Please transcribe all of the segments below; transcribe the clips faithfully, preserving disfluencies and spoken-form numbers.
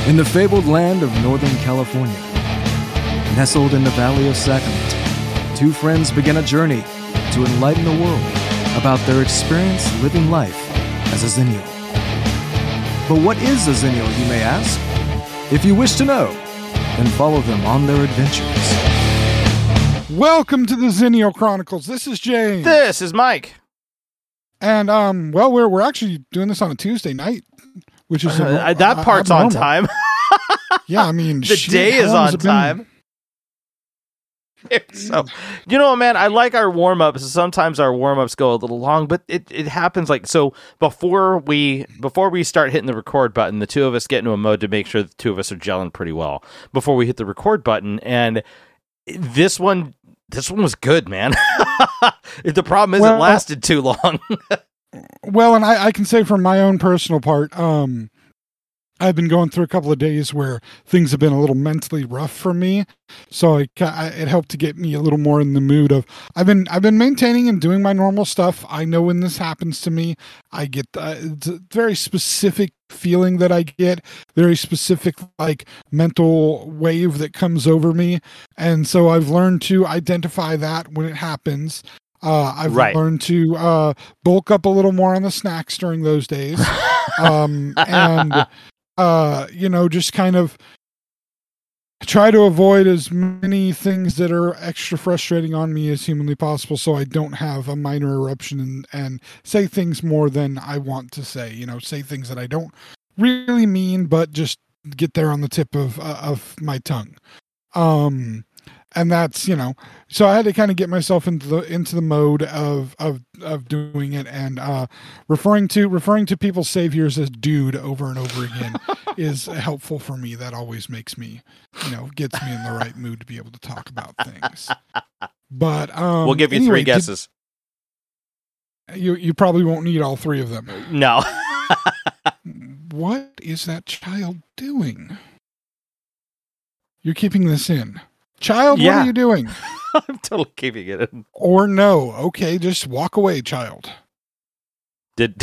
In the fabled land of Northern California, nestled in the Valley of Sacramento, two friends begin a journey to enlighten the world about their experience living life as a Xennial. But what is a Xennial, you may ask? If you wish to know, then follow them on their adventures. Welcome to the Xennial Chronicles. This is James. This is Mike. And, um, well, we're we're actually doing this on a Tuesday night, which is... A, uh, that part's on time. Yeah, I mean... the shit, day is on been... time. So, you know, man, I like our warm-ups. Sometimes our warm-ups go a little long, but it, it happens like... So, before we before we start hitting the record button, the two of us get into a mode to make sure the two of us are gelling pretty well before we hit the record button, and this one... This one was good, man. The problem is well, it lasted too long. Well, and I, I can say from my own personal part, um, I've been going through a couple of days where things have been a little mentally rough for me. So I, I, it helped to get me a little more in the mood of, I've been, I've been maintaining and doing my normal stuff. I know when this happens to me, I get uh, it's a very specific feeling that I get, very specific, like mental wave that comes over me. And so I've learned to identify that when it happens. Uh, I've right. learned to uh, bulk up a little more on the snacks during those days. um, and, uh, you know, just kind of try to avoid as many things that are extra frustrating on me as humanly possible so I don't have a minor eruption and, and say things more than I want to say, you know, say things that I don't really mean, but just get there on the tip of, uh, of my tongue. Um, And that's, you know, so I had to kind of get myself into the into the mode of of of doing it, and uh, referring to referring to people's saviors as dude over and over again is helpful for me. That always makes me, you know, gets me in the right mood to be able to talk about things. But um, we'll give you anyway, three guesses. Did, you you probably won't need all three of them. No. What is that child doing? You're keeping this in. Child, yeah. What are you doing? I'm totally keeping it in. Or no. Okay, just walk away, child. Did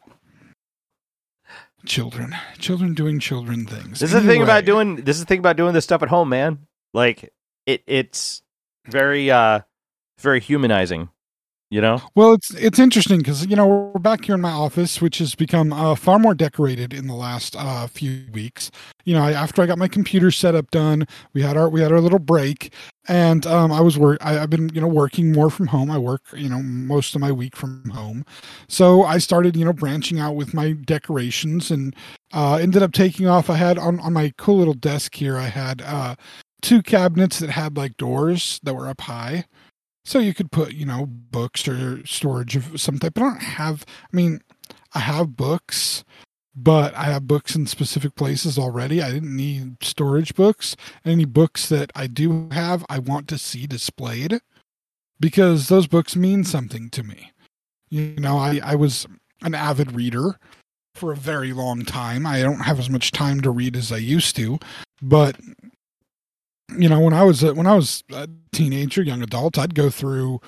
children. Children doing children things. This is anyway. the thing about doing this is the thing about doing this stuff at home, man. Like it it's very uh very humanizing. You know? Well, it's it's interesting because, you know, we're back here in my office, which has become uh, far more decorated in the last uh, few weeks. You know, I, after I got my computer setup done, we had our we had our little break, and um, I was work. I, I've been you know working more from home. I work you know most of my week from home, so I started you know branching out with my decorations, and uh, ended up taking off. I had on on my cool little desk here. I had uh, two cabinets that had like doors that were up high. So you could put, you know, books or storage of some type. I don't have, I mean, I have books, but I have books in specific places already. I didn't need storage books. Any books that I do have, I want to see displayed because those books mean something to me. You know, I, I was an avid reader for a very long time. I don't have as much time to read as I used to, but you know, when I was a, when I was a teenager, young adult, I'd go through,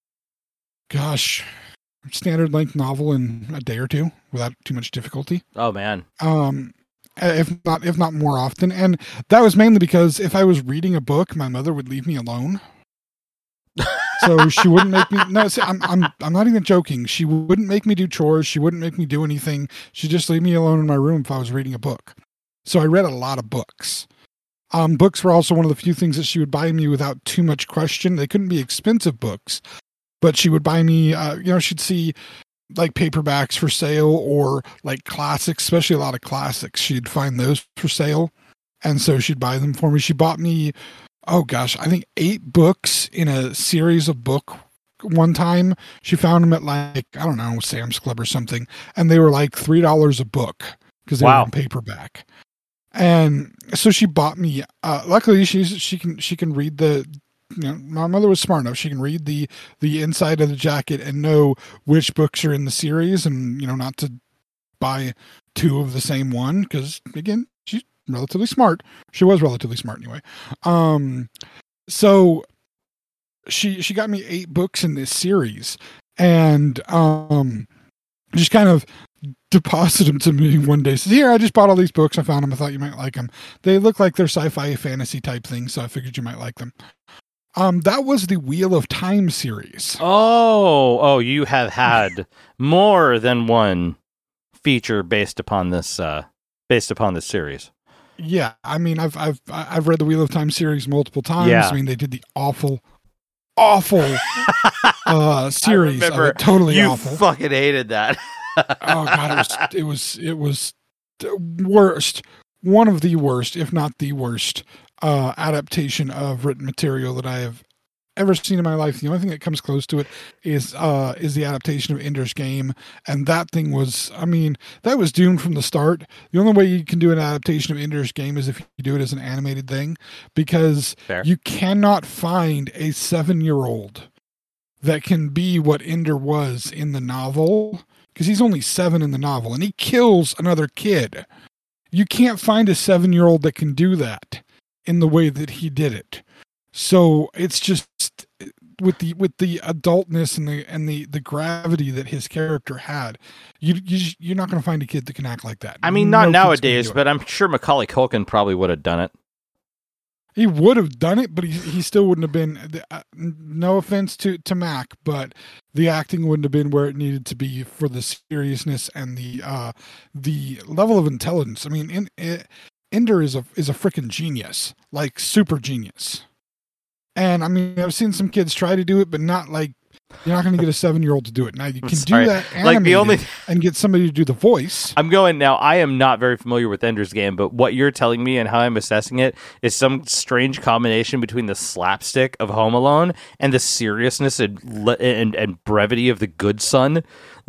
gosh, standard length novel in a day or two without too much difficulty. Oh man, um, if not if not more often, and that was mainly because if I was reading a book, my mother would leave me alone, so she wouldn't make me. No, see, I'm I'm I'm not even joking. She wouldn't make me do chores. She wouldn't make me do anything. She'd just leave me alone in my room if I was reading a book. So I read a lot of books. Um, books were also one of the few things that she would buy me without too much question. They couldn't be expensive books, but she would buy me, uh, you know, she'd see like paperbacks for sale or like classics, especially a lot of classics. She'd find those for sale. And so she'd buy them for me. She bought me, oh gosh, I think eight books in a series of book one time. She found them at like, I don't know, Sam's Club or something. And they were like three dollars a book because they wow. were in paperback. And so she bought me, uh, luckily she's, she can, she can read the, you know, my mother was smart enough. She can read the, the inside of the jacket and know which books are in the series and, you know, not to buy two of the same one. Cause again, she's relatively smart. She was relatively smart anyway. Um, so she, she got me eight books in this series and, um, just kind of deposited them to me one day. Says, here, I just bought all these books. I found them. I thought you might like them. They look like they're sci-fi fantasy type things, so I figured you might like them. Um, that was the Wheel of Time series. Oh, oh, you have had more than one feature based upon this, uh, based upon this series. Yeah, I mean, I've I've I've read the Wheel of Time series multiple times. Yeah. I mean, they did the awful, awful uh, series. I remember of it. Totally you awful. fucking hated that. Oh god, it was it was it was the worst, one of the worst, if not the worst, uh, adaptation of written material that I have ever seen in my life. The only thing that comes close to it is uh is the adaptation of Ender's Game, and that thing was, I mean, that was doomed from the start. The only way you can do an adaptation of Ender's Game is if you do it as an animated thing, because Fair. you cannot find a seven-year-old that can be what Ender was in the novel, because he's only seven in the novel, and he kills another kid. You can't find a seven-year-old that can do that in the way that he did it. So it's just with the with the adultness and the and the, the gravity that his character had, you, you just, you're not going to find a kid that can act like that. I mean, not No kid's gonna nowadays, do it. but I'm sure Macaulay Culkin probably would have done it. He would have done it, but he he still wouldn't have been. Uh, no offense to to Mac, but the acting wouldn't have been where it needed to be for the seriousness and the uh, the level of intelligence. I mean, in, in, Ender is a is a freaking genius, like super genius. And I mean, I've seen some kids try to do it, but not like, you're not going to get a seven-year-old to do it. Now you I'm can sorry. do that animated Like the only and get somebody to do the voice. I'm going now. I am not very familiar with Ender's Game, but what you're telling me and how I'm assessing it is some strange combination between the slapstick of Home Alone and the seriousness and and, and brevity of The Good Son.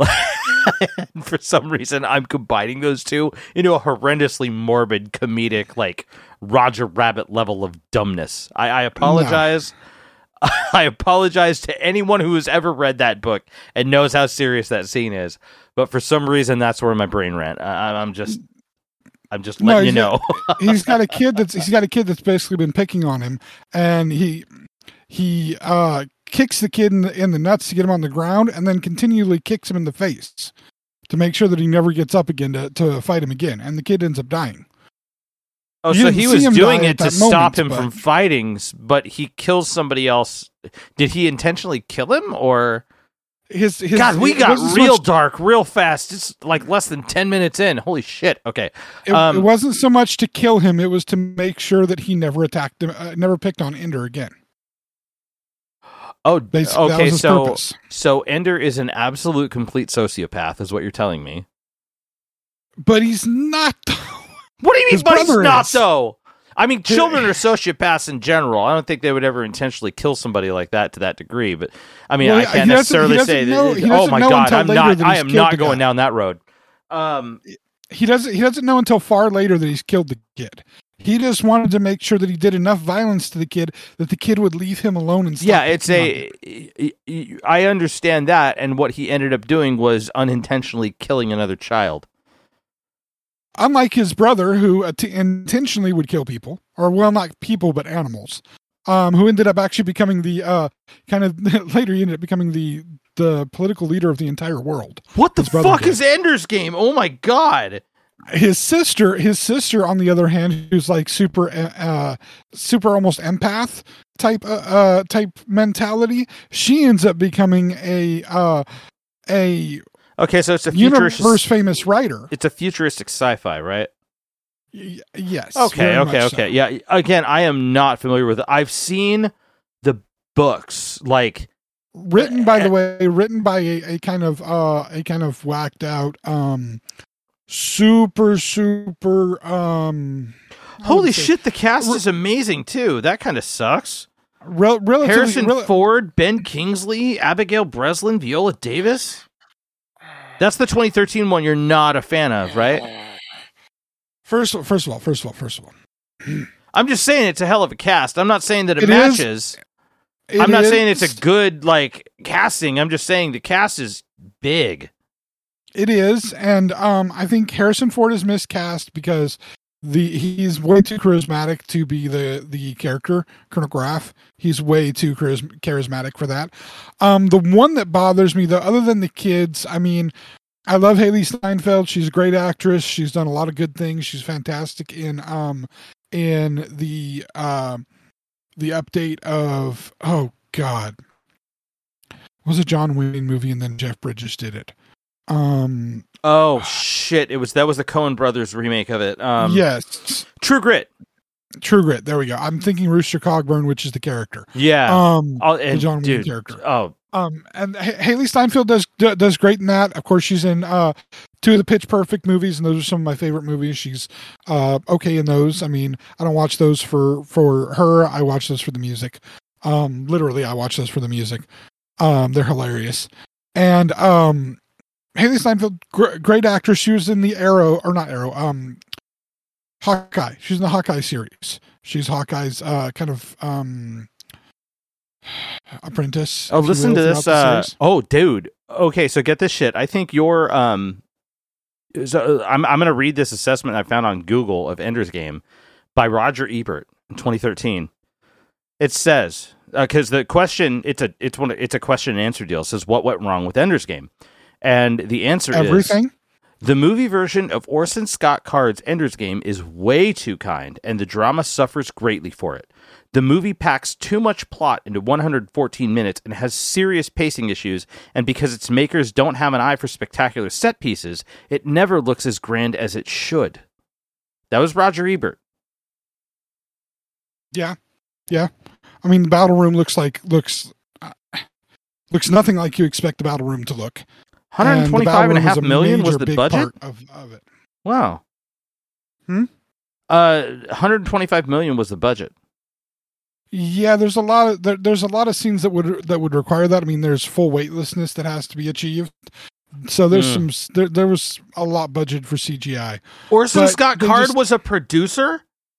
For some reason, I'm combining those two into a horrendously morbid, comedic, like Roger Rabbit level of dumbness. I, I apologize. No. I apologize to anyone who has ever read that book and knows how serious that scene is. But for some reason, that's where my brain ran. I, I'm just, I'm just letting No, you he's know. got, he's got a kid that's he's got a kid that's basically been picking on him, and he he uh, kicks the kid in the, in the nuts to get him on the ground, and then continually kicks him in the face to make sure that he never gets up again to, to fight him again, and the kid ends up dying. Oh, You so didn't he see was him doing die it at to that stop moment, him but- from fighting, s- but he kills somebody else. Did he intentionally kill him, or His, his God? We it got wasn't so real much- dark, real fast. It's like less than ten minutes in. Holy shit! Okay, It, um, it wasn't so much to kill him; it was to make sure that he never attacked him, uh, never picked on Ender again. oh, Basically, that okay. was his So, purpose. so Ender is an absolute complete sociopath, is what you're telling me. But he's not. What do you mean? His But he's brother not is. though. I mean, children are sociopaths in general. I don't think they would ever intentionally kill somebody like that to that degree. But I mean, Well, I he can't doesn't- he necessarily doesn't say. know- that, he oh doesn't my know God, until I'm later not. that I he's am killed not the going guy. down that road. Um, He doesn't. He doesn't know until far later that he's killed the kid. He just wanted to make sure that he did enough violence to the kid that the kid would leave him alone and stop yeah, it's picking on a. him. y- y- I understand that, and what he ended up doing was unintentionally killing another child. Unlike his brother, who att- intentionally would kill people, or well, not people but animals, um, who ended up actually becoming the uh, kind of later he ended up becoming the the political leader of the entire world. What the His brother fuck did. is Ender's Game? Oh my God! His sister, his sister, on the other hand, who's like super, uh, uh super almost empath type, uh, uh, type mentality. She ends up becoming a, uh, a Okay, so it's a universe futuristic. famous writer. It's a futuristic sci-fi, right? Y- yes. Okay, very okay, much okay. so. Yeah. Again, I am not familiar with it. I've seen the books, like Written, by the way, written by a, a kind of, uh, a kind of whacked out, um, super, super, um, how would holy I say- shit. The cast Re- is amazing too. That kind of sucks. Rel- relatively, Harrison rel- Ford, Ben Kingsley, Abigail Breslin, Viola Davis. That's the twenty thirteen one you're not a fan of, right? First, first of all, first of all, first of all, I'm just saying it's a hell of a cast. I'm not saying that it, It is. matches. it I'm not is- saying it's a good like casting. I'm just saying the cast is big. It is, and um, I think Harrison Ford is miscast because the he's way too charismatic to be the the character Colonel Graff. He's way too charism- charismatic for that. Um, the one that bothers me, though, other than the kids, I mean, I love Haley Steinfeld. She's a great actress. She's done a lot of good things. She's fantastic in um in the uh, the update of oh god, it was a John Wayne movie, and then Jeff Bridges did it. Um. Oh shit! It was that was the Coen Brothers remake of it. Um, yes, True Grit. True Grit. There we go. I'm thinking Rooster Cogburn, which is the character. Yeah. Um, oh, and, the John Wayne dude, character. Oh. Um, and H- Haley Steinfeld does does great in that. Of course, she's in uh two of the Pitch Perfect movies, and those are some of my favorite movies. She's uh okay in those. I mean, I don't watch those for for her. I watch those for the music. Um, literally, I watch those for the music. Um, they're hilarious. And um, Haley Steinfeld, gr- great actress. She was in the Arrow, or not Arrow. Um, Hawkeye. She's in the Hawkeye series. She's Hawkeye's uh kind of um. apprentice. Oh, listen will, to this. Uh, oh, dude. Okay, so get this shit. I think your um, so I'm I'm gonna read this assessment I found on Google of Ender's Game by Roger Ebert in twenty thirteen. It says because uh, the question it's a it's one it's a question and answer deal. It says what went wrong with Ender's Game, and the answer everything. is the movie version of Orson Scott Card's Ender's Game is way too kind, and the drama suffers greatly for it. The movie packs too much plot into one hundred fourteen minutes and has serious pacing issues, and because its makers don't have an eye for spectacular set pieces, it never looks as grand as it should. That was Roger Ebert. Yeah, yeah. I mean, the battle room looks like looks uh, looks nothing like you expect the battle room to look. one hundred twenty-five and a half million was the budget of, of it. Wow. Hmm. Uh, one hundred twenty-five million was the budget. Yeah, there's a lot of there, there's a lot of scenes that would that would require that. I mean, there's full weightlessness that has to be achieved. So there's mm. some there, there was a lot budgeted for C G I. Orson but Scott Card just, was a producer?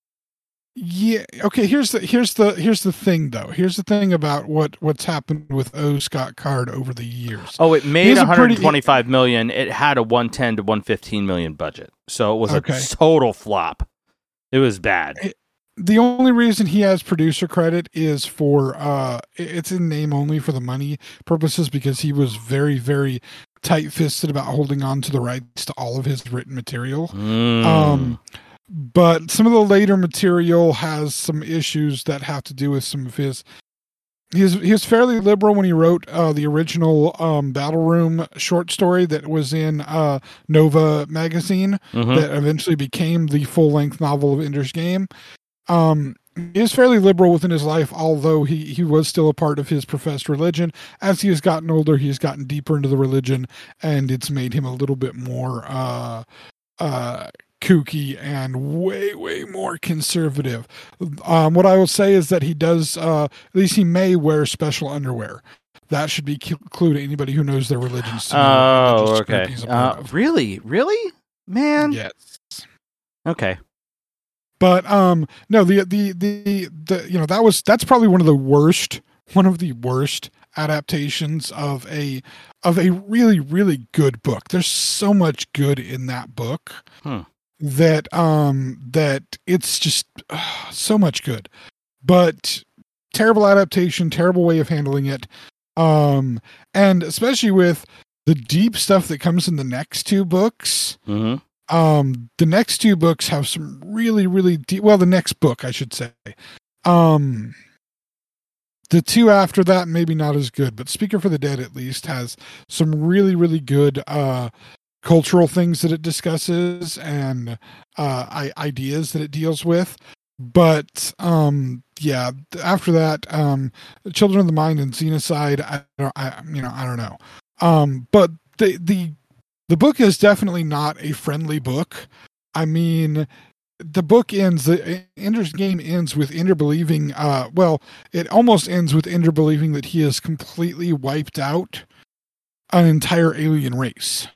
Yeah. Okay, here's the here's the here's the thing though. Here's the thing about what what's happened with O. Scott Card over the years. Oh, it made one hundred twenty-five pretty, million. It had a one ten to one fifteen million budget. So it was okay. a total flop. It was bad. It, The only reason he has producer credit is for uh it's in name only for the money purposes, because he was very, very tight-fisted about holding on to the rights to all of his written material. Mm. Um but some of the later material has some issues that have to do with some of his he was, he was fairly liberal when he wrote uh the original um Battle Room short story that was in uh Nova magazine mm-hmm. that eventually became the full-length novel of Ender's Game. Um, he is fairly liberal within his life, although he, he was still a part of his professed religion. As he has gotten older, he's gotten deeper into the religion, and it's made him a little bit more uh, uh, kooky and way, way more conservative. Um, what I will say is that he does, uh, at least he may wear special underwear. That should be clue to anybody who knows their religions. To oh, okay. Uh, really? Really? Man? Yes. Okay. But um no the, the the the you know that was that's probably one of the worst one of the worst adaptations of a of a really really good book. There's so much good in that book hmm. that um that it's just uh, so much good. But terrible adaptation, terrible way of handling it. Um and especially with the deep stuff that comes in the next two books. Mm-hmm. Um, the next two books have some really, really deep, well, the next book, I should say. Um, the two after that, maybe not as good, but Speaker for the Dead at least has some really, really good, uh, cultural things that it discusses and, uh, I- ideas that it deals with. But, um, yeah, after that, um, Children of the Mind and Xenocide, I don't, I, you know, I don't know. Um, but the, the, The book is definitely not a friendly book. I mean, the book ends, the Ender's Game ends with Ender believing, uh, well, it almost ends with Ender believing that he has completely wiped out an entire alien race.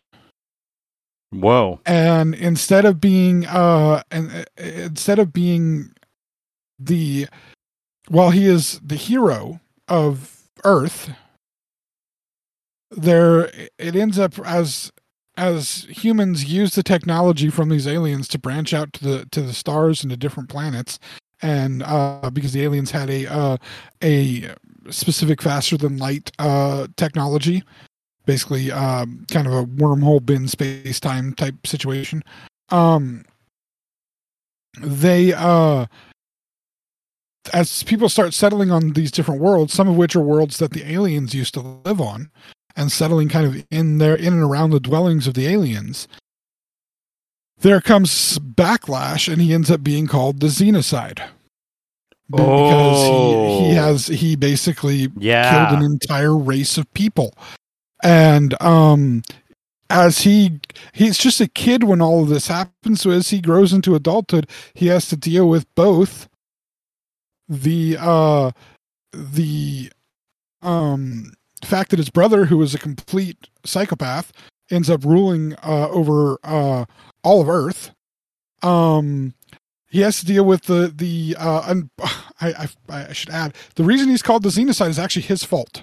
Whoa. And instead of being, uh, and uh, instead of being the, while he is the hero of Earth, there, it ends up as, as humans use the technology from these aliens to branch out to the to the stars and to different planets, and uh, because the aliens had a uh, a specific faster than light uh, technology, basically um, kind of a wormhole bin space time type situation. Um, they uh, as people start settling on these different worlds, some of which are worlds that the aliens used to live on, and settling kind of in there, in and around the dwellings of the aliens, there comes backlash, and he ends up being called the Xenocide. Because Oh. he, he has he basically Yeah. killed an entire race of people. And um as he he's just a kid when all of this happens, so as he grows into adulthood, he has to deal with both the uh the um fact that his brother, who is a complete psychopath, ends up ruling uh over uh all of Earth. Um he has to deal with the the uh un- I, I I should add, the reason he's called the Xenocide is actually his fault.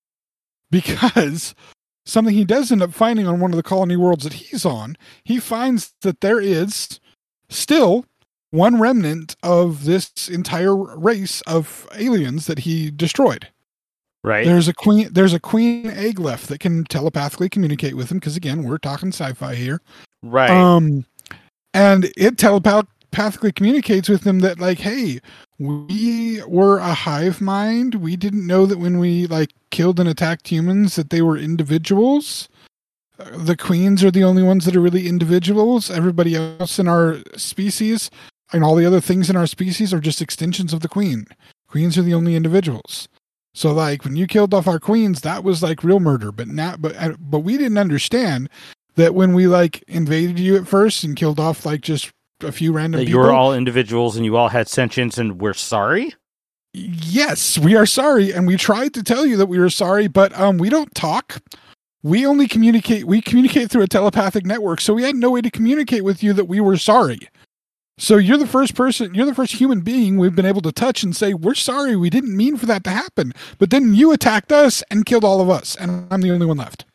Because something he does end up finding on one of the colony worlds that he's on, he finds that there is still one remnant of this entire race of aliens that he destroyed. Right. There's a queen there's a queen egg left that can telepathically communicate with him, because again, we're talking sci-fi here. Right. Um and it telepathically communicates with him that, like, hey, we were a hive mind. We didn't know that when we like killed and attacked humans that they were individuals. Uh, The queens are the only ones that are really individuals. Everybody else in our species and all the other things in our species are just extensions of the queen. Queens are the only individuals. So like when you killed off our queens, that was like real murder. But now, but uh, but we didn't understand that when we like invaded you at first and killed off like just a few random That people. you were all individuals and you all had sentience and we're sorry? Yes, we are sorry, and we tried to tell you that we were sorry, but um, we don't talk. We only communicate. We communicate through a telepathic network, so we had no way to communicate with you that we were sorry. So you're the first person, you're the first human being we've been able to touch and say, we're sorry, we didn't mean for that to happen. But then you attacked us and killed all of us, and I'm the only one left.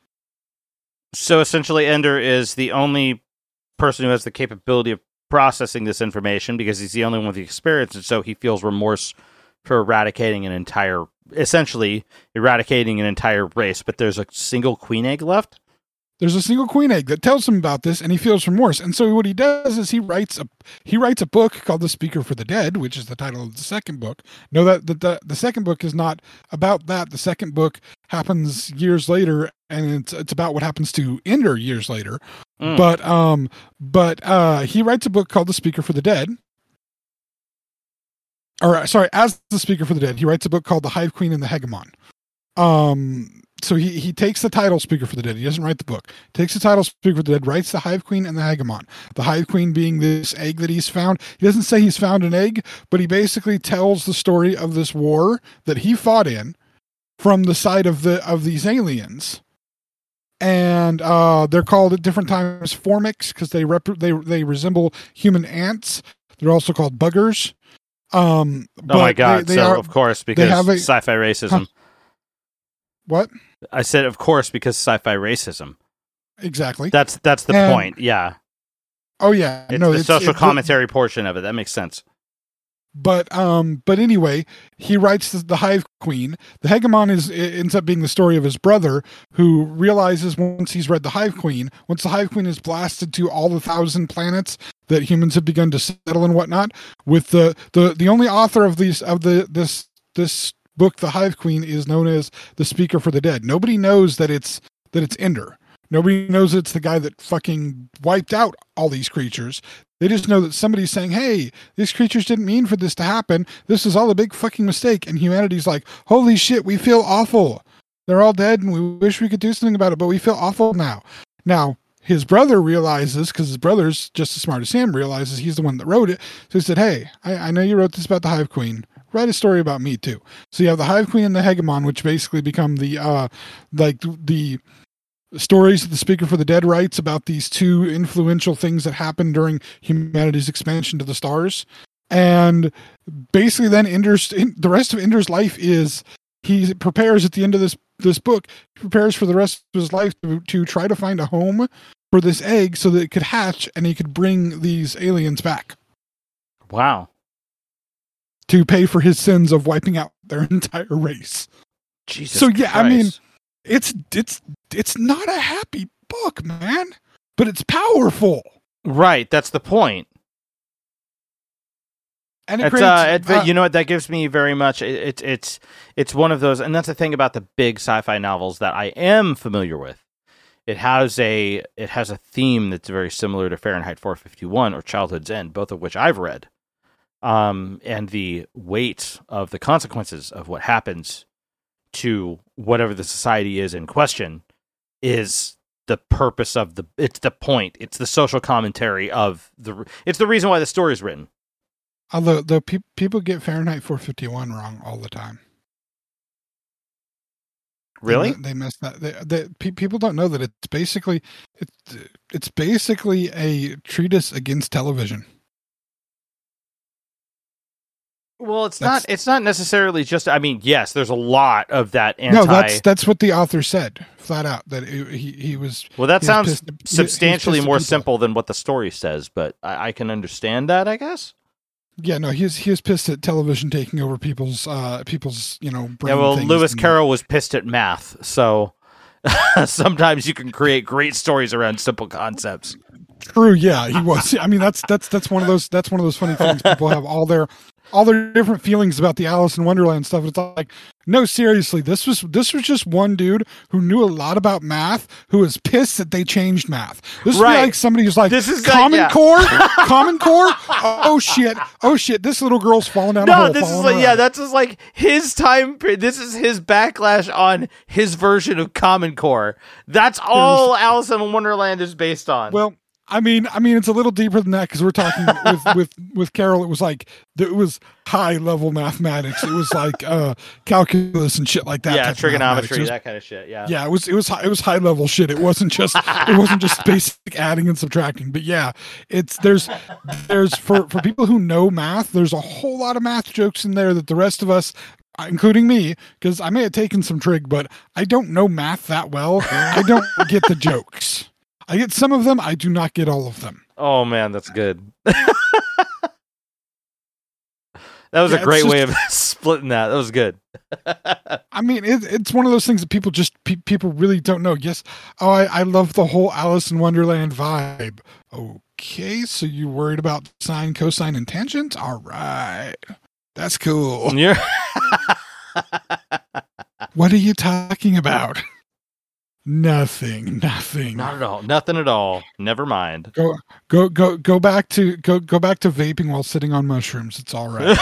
So essentially, Ender is the only person who has the capability of processing this information because he's the only one with the experience, and so he feels remorse for eradicating an entire, essentially eradicating an entire race. But there's a single queen egg left? There's a single queen egg that tells him about this, and he feels remorse. And so what he does is he writes a he writes a book called The Speaker for the Dead, which is the title of the second book. No, that the, the the second book is not about that. The second book happens years later, and it's it's about what happens to Ender years later. Mm. But um, but uh, he writes a book called The Speaker for the Dead. Or sorry, as the Speaker for the Dead, he writes a book called The Hive Queen and the Hegemon. Um. So he, he takes the title Speaker for the Dead. He doesn't write the book. Takes the title Speaker for the Dead, writes the Hive Queen and the Hegemon. The Hive Queen being this egg that he's found. He doesn't say he's found an egg, but he basically tells the story of this war that he fought in from the side of the of these aliens. And uh, they're called at different times Formics because they rep- they they resemble human ants. They're also called buggers. Um, Oh my god, they, they so are, of course, because have a- sci-fi racism. Huh? What? I said, of course, because sci-fi racism. Exactly. That's that's the And- point, yeah. Oh yeah, It's no, the it's, social it- commentary portion of it. That makes sense. But um, but anyway, he writes the, the Hive Queen. The Hegemon is it ends up being the story of his brother, who realizes once he's read the Hive Queen, once the Hive Queen is blasted to all the thousand planets that humans have begun to settle and whatnot. With the the the only author of these of the this this book, The Hive Queen, is known as the Speaker for the Dead. Nobody knows that it's that it's Ender. Nobody knows it's the guy that fucking wiped out all these creatures. They just know that somebody's saying, hey, these creatures didn't mean for this to happen. This is all a big fucking mistake. And humanity's like, holy shit, we feel awful. They're all dead and we wish we could do something about it, but we feel awful now. Now, his brother realizes, because his brother's just as smart as him, realizes he's the one that wrote it. So he said, hey, I, I know you wrote this about the Hive Queen. Write a story about me too. So you have the Hive Queen and the Hegemon, which basically become the, uh, like the, stories that the Speaker for the Dead writes about these two influential things that happened during humanity's expansion to the stars. And basically then Ender's, the rest of Ender's life is he prepares at the end of this, this book, he prepares for the rest of his life to, to try to find a home for this egg so that it could hatch and he could bring these aliens back Wow. to pay for his sins of wiping out their entire race. Jesus So, yeah, I mean, Christ. it's it's it's not a happy book, man, but it's powerful. Right, that's the point. And it it's, creates, uh, it, uh, you know what, that gives me very much. It, it, it's it's one of those, and that's the thing about the big sci-fi novels that I am familiar with. It has a it has a theme that's very similar to Fahrenheit four fifty-one or Childhood's End, both of which I've read. Um, and the weight of the consequences of what happens to whatever the society is in question is the purpose of the. It's the point. It's the social commentary of the. It's the reason why the story is written. Although the pe- people get Fahrenheit four fifty-one wrong all the time. Really? They, they miss that. They, they, pe- people don't know that it's basically it's it's basically a treatise against television. Well, it's That's- not. It's not necessarily just. I mean, yes, there's a lot of that anti. No, that's that's what the author said flat out, that it, he he was. well, that he was sounds pissed- he- he was substantially pissed at more people. simple than what the story says, but I, I can understand that. I guess. Yeah, no, he was he was pissed at television taking over people's uh people's you know brain Yeah. Well, things Lewis and- Carroll was pissed at math, so sometimes you can create great stories around simple concepts. True, yeah, he was. I mean, that's that's that's one of those that's one of those funny things. People have all their all their different feelings about the Alice in Wonderland stuff. It's like, no, seriously, this was this was just one dude who knew a lot about math, who was pissed that they changed math. This is Right. like somebody who's like, This is like- Common yeah. Core, Common Core. Oh shit, oh shit, this little girl's falling down a No, hole. this is falling like around. yeah, that's just like his time. pe- This is his backlash on his version of Common Core. That's all Alice in Wonderland is based on. Well, I mean, I mean, it's a little deeper than that because we're talking with, with with Carol. It was like it was high level mathematics. It was like uh, calculus and shit like that. yeah, type of trigonometry, mathematics. It was- that kind of shit. Yeah. Yeah, it was it was high, it was high level shit. It wasn't just it wasn't just basic adding and subtracting. But yeah, it's there's there's for for people who know math, there's a whole lot of math jokes in there that the rest of us, including me, because I may have taken some trig, but I don't know math that well. I don't get the jokes. I get some of them. I do not get all of them. Oh man, that's good. That was Yeah, a great it's way just- of splitting that. That was good. I mean, it, it's one of those things that people just pe- people really don't know. Yes, oh, I, I love the whole Alice in Wonderland vibe. Okay, so you worried about sine, cosine, and tangent? All right, that's cool. You're What are you talking about? Nothing. Nothing. not at all. Nothing at all. Never mind. Go go go go back to go go back to vaping while sitting on mushrooms. It's all right.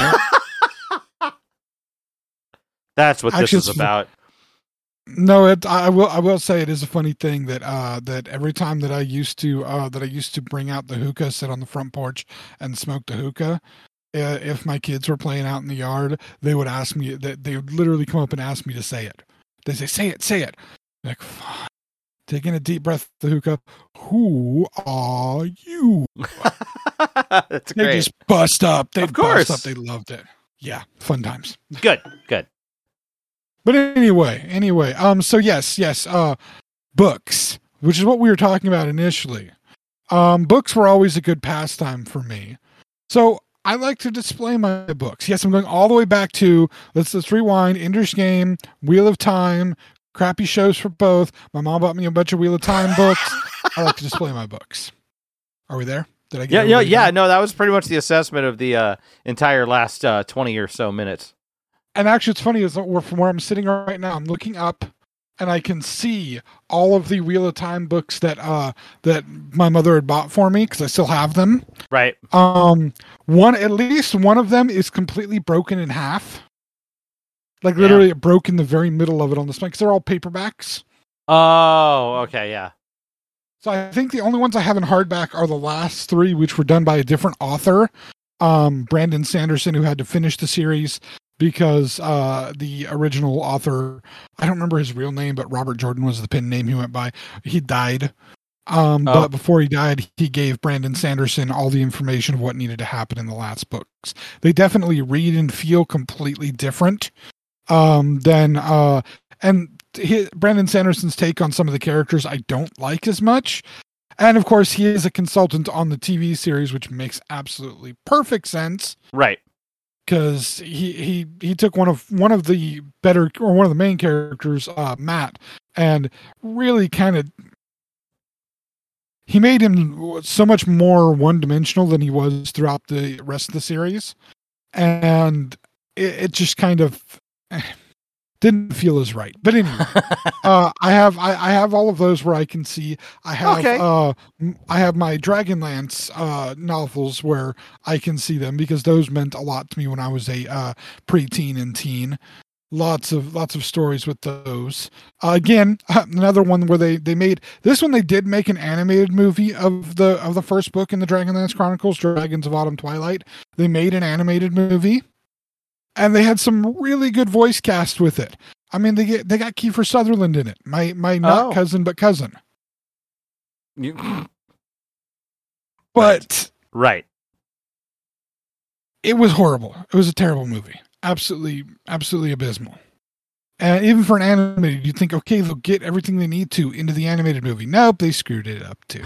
That's what Actually, this is it's- about. No, it, I will. I will say it is a funny thing that uh, that every time that I used to uh, that I used to bring out the hookah, sit on the front porch, and smoke the hookah. Uh, if my kids were playing out in the yard, they would ask me. That they would literally come up and ask me to say it. They say, "Say it, say it." I'm like, fine. Taking a deep breath of the hookah. Who are you? That's They great. just bust up. They Of course. bust up. They loved it. Yeah, fun times. Good. Good. But anyway, anyway, um, so yes, yes, uh, books, which is what we were talking about initially. Um, books were always a good pastime for me. So I like to display my books. Yes, I'm going all the way back to, let's, let's rewind, Ender's Game, Wheel of Time, crappy shows for both. My mom bought me a bunch of Wheel of Time books. I like to display my books. Are we there? Did I get Yeah. Yeah. everybody Yeah. done? No, that was pretty much the assessment of the uh, entire last uh, twenty or so minutes. And actually, it's funny is that we're- from where I'm sitting right now, I'm looking up, and I can see all of the Wheel of Time books that uh that my mother had bought for me because I still have them. Right. Um, one at least one of them is completely broken in half, like Yeah. literally it broke in the very middle of it on the spine because they're all paperbacks. Oh. Okay. Yeah. So I think the only ones I have in hardback are the last three, which were done by a different author, um, Brandon Sanderson, who had to finish the series because uh, the original author, I don't remember his real name, but Robert Jordan was the pen name he went by. He died. Um, Oh. But before he died, he gave Brandon Sanderson all the information of what needed to happen in the last books. They definitely read and feel completely different um, than, uh, and his, Brandon Sanderson's take on some of the characters I don't like as much. And of course, he is a consultant on the T V series, which makes absolutely perfect sense. Right. because he, he he took one of one of the better or one of the main characters, uh, Matt, and really kind of he made him so much more one dimensional than he was throughout the rest of the series, and it, it just kind of didn't feel as right. But anyway, uh, I have I, I have all of those where I can see. I have Okay. uh, I have my Dragonlance uh, novels where I can see them because those meant a lot to me when I was a uh, preteen and teen. Lots of lots of stories with those. Uh, again, another one where they they made this one. They did make an animated movie of the of the first book in the Dragonlance Chronicles, Dragons of Autumn Twilight. They made an animated movie. And they had some really good voice cast with it. I mean, they get they got Kiefer Sutherland in it. My my not Oh. cousin, but cousin. You- But right. it was horrible. It was a terrible movie. Absolutely, absolutely abysmal. And even for an animated, you'd think, okay, they'll get everything they need to into the animated movie. Nope, they screwed it up too.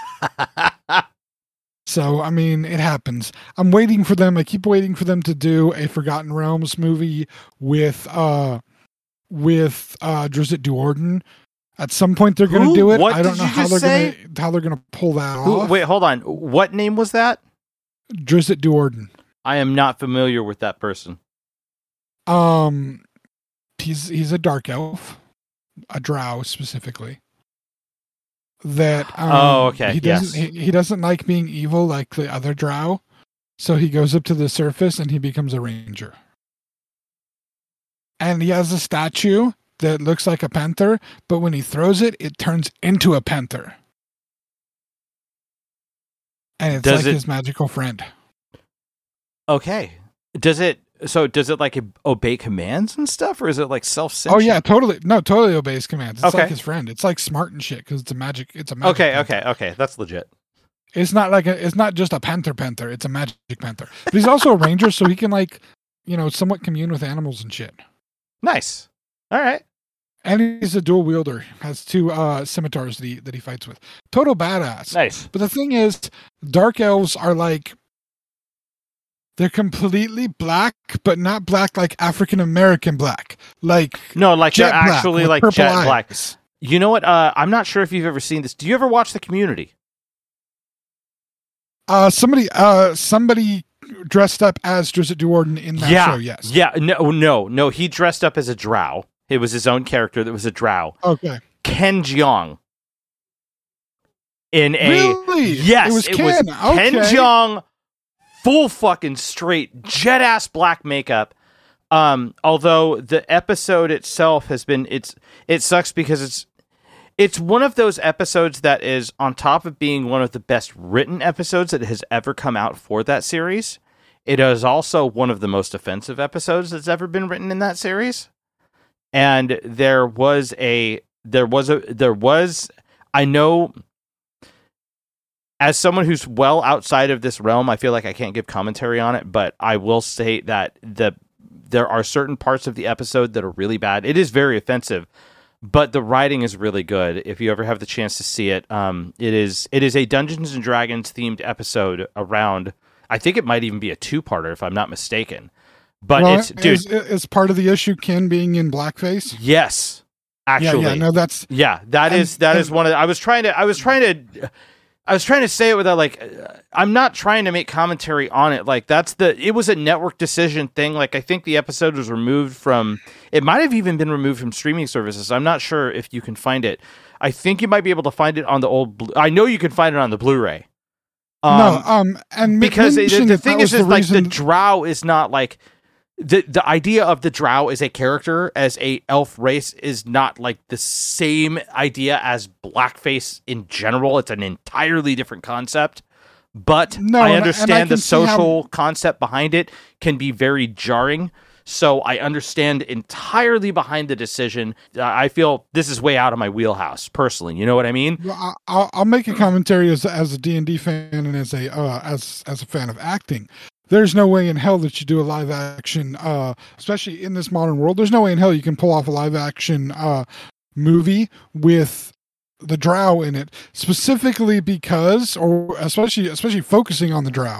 So, I mean, it happens. I'm waiting for them. I keep waiting for them to do a Forgotten Realms movie with uh with uh Drizzt Do'Urden. At some point they're going Who? to do it. What I don't did know you how just they're say? going to how they're going to pull that Who, off. wait, hold on. What name was that? Drizzt Do'Urden. I am not familiar with that person. Um he's he's a dark elf, a drow specifically. That um, Oh, okay, He doesn't yes. he, he doesn't like being evil like the other drow. So he goes up to the surface and he becomes a ranger. And he has a statue that looks like a panther, but when he throws it, it turns into a panther. And it's Does like it- his magical friend. Okay. Does it so does it like obey commands and stuff, or is it like self Oh yeah, totally. No, totally obeys commands. It's Okay. like his friend. It's like smart and shit because it's a magic. It's a magic. Okay, panther. okay, okay. That's legit. It's not like a, it's not just a panther panther. It's a magic panther. But he's also a ranger, so he can like, you know, somewhat commune with animals and shit. Nice. All right. And he's a dual wielder. Has two uh, scimitars that he that he fights with. Total badass. Nice. But the thing is, dark elves are like, they're completely black, but not black like African American black. Like No, like jet they're black actually with like purple jet eyes. black. You know what? Uh, I'm not sure if you've ever seen this. Do you ever watch The Community? Uh, somebody uh somebody dressed up as Drizzt Do'Urden in that yeah. show. Yes. Yeah. No. No. No. He dressed up as a drow. It was his own character that was a drow. Okay. Ken Jeong. In a Really? yes, It was it Ken. was Ken Okay. Jeong, full fucking straight jet ass black makeup. Um, although the episode itself has been it's it sucks because it's it's one of those episodes that is on top of being one of the best written episodes that has ever come out for that series. It is also one of the most offensive episodes that's ever been written in that series. And there was a there was a there was I know as someone who's well outside of this realm, I feel like I can't give commentary on it, but I will say that the there are certain parts of the episode that are really bad. It is very offensive, but the writing is really good. If you ever have the chance to see it, um, it is it is a Dungeons and Dragons themed episode around. I think it might even be a two-parter if I'm not mistaken. But Well, it's dude, is, is part of the issue Ken being in blackface? yes, actually, Yeah, yeah, no, that's Yeah, that And- is that is and- one of. The, I was trying to. I was trying to. I was trying to say it without like. uh, I'm not trying to make commentary on it. Like that's the. It was a network decision thing. Like I think the episode was removed from. It might have even been removed from streaming services. I'm not sure if you can find it. I think you might be able to find it on the old. Blu- I know you can find it on the Blu-ray. Um, no, um, and because the, mentioning the that thing that is, was is like reason- the drow is not like the the idea of the drow as a character as a elf race is not like the same idea as blackface in general. It's an entirely different concept. But No, I and I- and I understand the can see how- social concept behind it can be very jarring. So I understand entirely behind the decision. Uh, I feel this is way out of my wheelhouse personally. You know what I mean? Well, I- I'll, I'll make a commentary as as a D and D fan and as a uh, as as a fan of acting. There's no way in hell that you do a live action, uh, especially in this modern world. There's no way in hell you can pull off a live action uh, movie with the drow in it, specifically because, or especially especially focusing on the drow,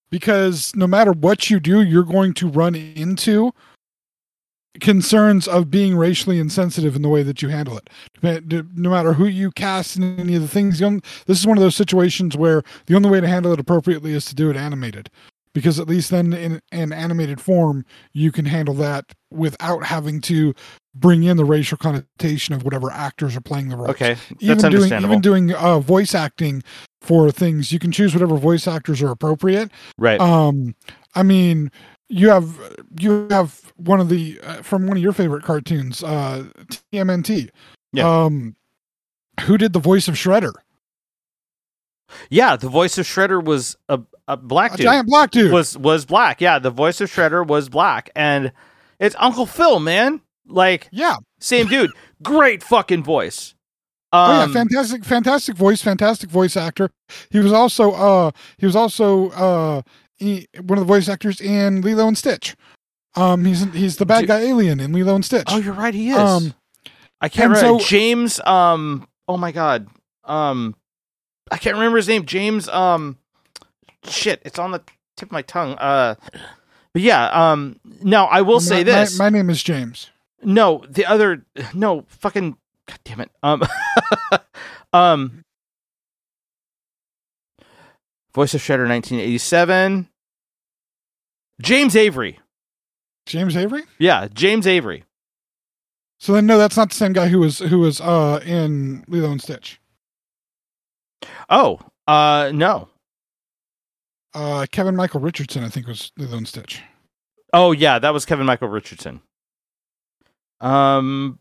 because no matter what you do, you're going to run into concerns of being racially insensitive in the way that you handle it. No matter who you cast in any of the things, this is one of those situations where the only way to handle it appropriately is to do it animated, because at least then in an animated form, you can handle that without having to bring in the racial connotation of whatever actors are playing the roles. Okay, that's even doing, understandable. Even doing uh, voice acting for things, you can choose whatever voice actors are appropriate. Right. Um, I mean, you have you have one of the uh, from one of your favorite cartoons, uh, T M N T. Yeah. Um, who did the voice of Shredder? Yeah, the voice of Shredder was a, a black A dude. giant black dude. Was was black. Yeah, the voice of Shredder was black, and it's Uncle Phil, man. Like, yeah, same dude. Great fucking voice. Um, oh yeah, fantastic, fantastic voice, fantastic voice actor. He was also uh he was also uh he, one of the voice actors in Lilo and Stitch. Um, he's he's the bad Dude. guy alien in Lilo and Stitch. Oh, you're right. He is. Um, I can't and remember so- James. Um. Oh my god. Um. I can't remember his name. James. Um. Shit. It's on the tip of my tongue. Uh. But yeah. Um. Now I will say my, this. My, my name is James. No, the other. No. Fucking. God damn it. Um. um. Voice of Shredder, nineteen eighty-seven. James Avery. James Avery. Yeah, James Avery. So then, no, that's not the same guy who was who was uh in Lilo and Stitch. Oh, uh, no. Uh, Kevin Michael Richardson, I think, was Lilo and Stitch. Oh, yeah, that was Kevin Michael Richardson. Um,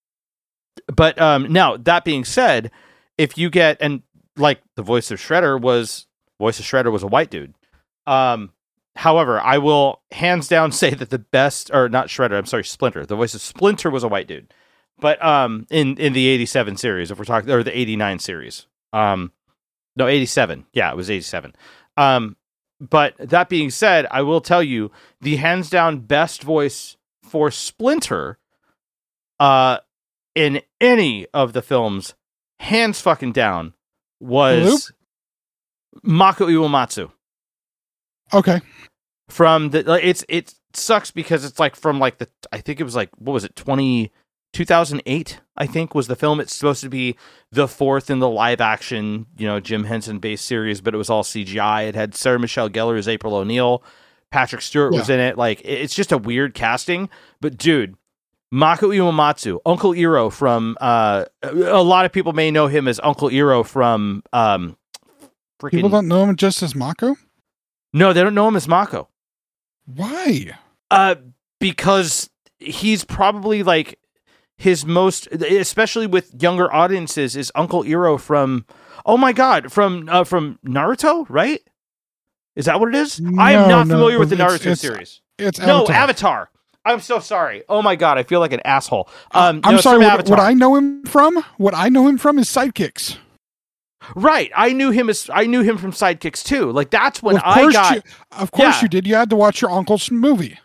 but um, now that being said, if you get and like the voice of Shredder was voice of Shredder was a white dude. Um, however, I will hands down say that the best or not Shredder, I'm sorry, Splinter. The voice of Splinter was a white dude. But um, in in the eighty-seven series, if we're talking, or the eighty-nine series, um, no, eighty-seven, yeah, it was eighty-seven. Um, but that being said, I will tell you the hands down best voice for Splinter, uh, in any of the films, hands fucking down, was Mako Iwamatsu. Okay. From the, like, it's it sucks because it's like from like the I think it was like what was it twenty, two thousand eight I think was the film. It's supposed to be the fourth in the live action, you know, Jim Henson based series, but it was all C G I. It had Sarah Michelle Gellar as April O'Neil, Patrick Stewart Yeah. was in it. Like it- it's just a weird casting, but dude, Mako Iwamatsu, Uncle Iroh from uh, a lot of people may know him as Uncle Iroh from um, freaking. People don't know him just as Mako. No, they don't know him as Mako. Why? Uh, because he's probably like his most, especially with younger audiences, is Uncle Iroh from. Oh my god, from uh, from Naruto, right? Is that what it is? I am No, not no, familiar with the it's- Naruto it's- series. It's No, Avatar. Avatar. I'm so sorry. Oh my god, I feel like an asshole. Um, I'm no, it's sorry. from What, Avatar. what I know him from? What I know him from is Sidekicks. Right, I knew him as I knew him from Sidekicks too. Like that's when Well, of I course got you, of course Yeah. you did. You had to watch your uncle's movie.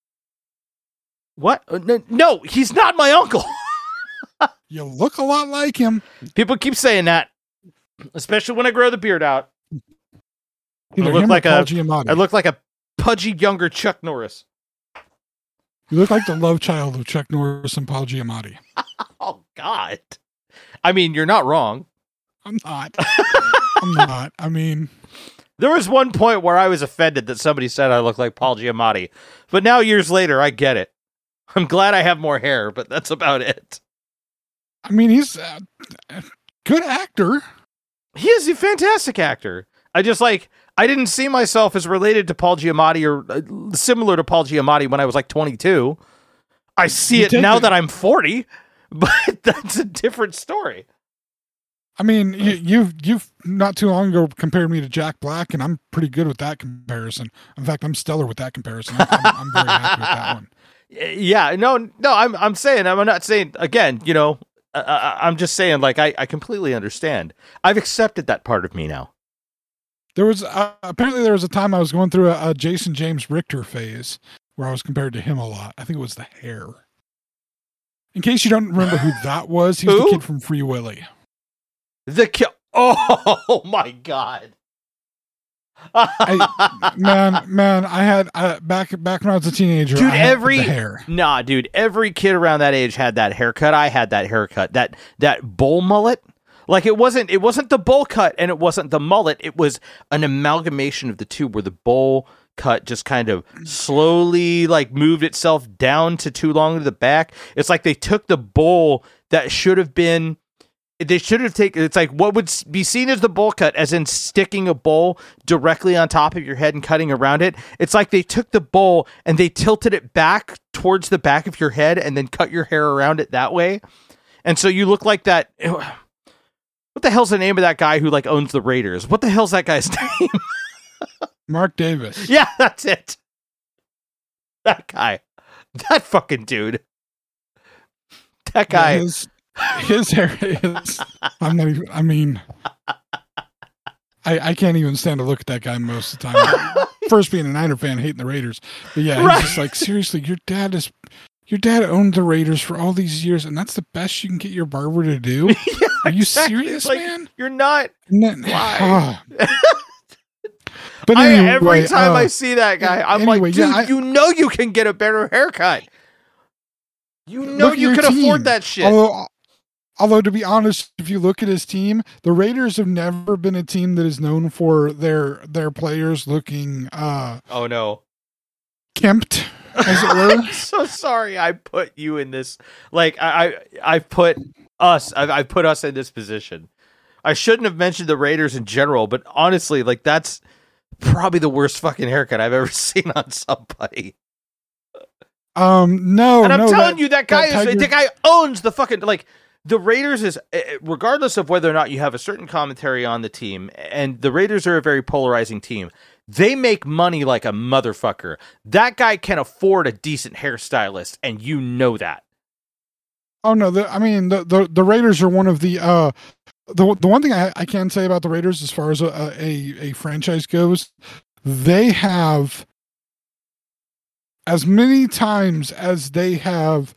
what? Uh, No, no, he's not my uncle. You look a lot like him. People keep saying that, especially when I grow the beard out. Either look him like or Paul a- Giamatti. I look like a pudgy younger Chuck Norris. You look like the love child of Chuck Norris and Paul Giamatti. Oh God! I mean, you're not wrong. I'm not. I'm not. I mean, There was one point where I was offended that somebody said I look like Paul Giamatti, but now years later, I get it. I'm glad I have more hair, but that's about it. I mean, he's a a good actor. He is a fantastic actor. I just like I didn't see myself as related to Paul Giamatti or uh, similar to Paul Giamatti when I was like twenty-two. I see You it take now the- that I'm forty, but that's a different story. I mean, you, you've you've not too long ago compared me to Jack Black, and I'm pretty good with that comparison. In fact, I'm stellar with that comparison. I'm, I'm, I'm very happy with that one. Yeah, no, no. I'm I'm saying I'm not saying again. You know, I, I, I'm just saying like I, I completely understand. I've accepted that part of me now. There was uh, apparently there was a time I was going through a, a Jason James Richter phase where I was compared to him a lot. I think it was the hair. In case you don't remember who that was, he's the Who? kid from Free Willy. The ki- oh my god. I, man, man, I had uh, back back when I was a teenager. Dude, I had every the hair. Nah, dude, every kid around that age had that haircut. I had that haircut. That that bowl mullet. Like it wasn't it wasn't the bowl cut and it wasn't the mullet. It was an amalgamation of the two where the bowl cut just kind of slowly like moved itself down to too long to the back. It's like they took the bowl that should have been They should have taken, it's like what would be seen as the bowl cut, as in sticking a bowl directly on top of your head and cutting around it. It's like they took the bowl and they tilted it back towards the back of your head and then cut your hair around it that way. And so you look like that. What the hell's the name of that guy who like owns the Raiders? What the hell's that guy's name? Mark Davis. Yeah, that's it. That guy. That fucking dude. That guy. Yeah, his, his hair is, I'm not even, I mean, I, I can't even stand to look at that guy most of the time. First being a Niner fan, hating the Raiders. But yeah, he's Right. just like, seriously, your dad is, your dad owned the Raiders for all these years, and that's the best you can get your barber to do? Yeah, Are you exactly. serious, Like, man? You're not. Why? Why? But I, anyway, every time uh, I see that guy, I'm anyway, like, dude, yeah, I- you know you can get a better haircut. You know look at you your can team. afford that shit. Although, although, to be honest, if you look at his team, the Raiders have never been a team that is known for their their players looking uh, oh no. kempt, as it were. I'm so sorry I put you in this. Like I, I, I put us. I, I put us in this position. I shouldn't have mentioned the Raiders in general, but honestly, like that's probably the worst fucking haircut I've ever seen on somebody. Um, no, And I'm no, telling that- you, that guy that is Tiger- the guy owns the fucking like the Raiders is eh, regardless of whether or not you have a certain commentary on the team, and the Raiders are a very polarizing team. They make money like a motherfucker. That guy can afford a decent hairstylist, and you know that. Oh no, the, I mean the, the the Raiders are one of the uh the the one thing I, I can say about the Raiders as far as a, a a franchise goes, they have as many times as they have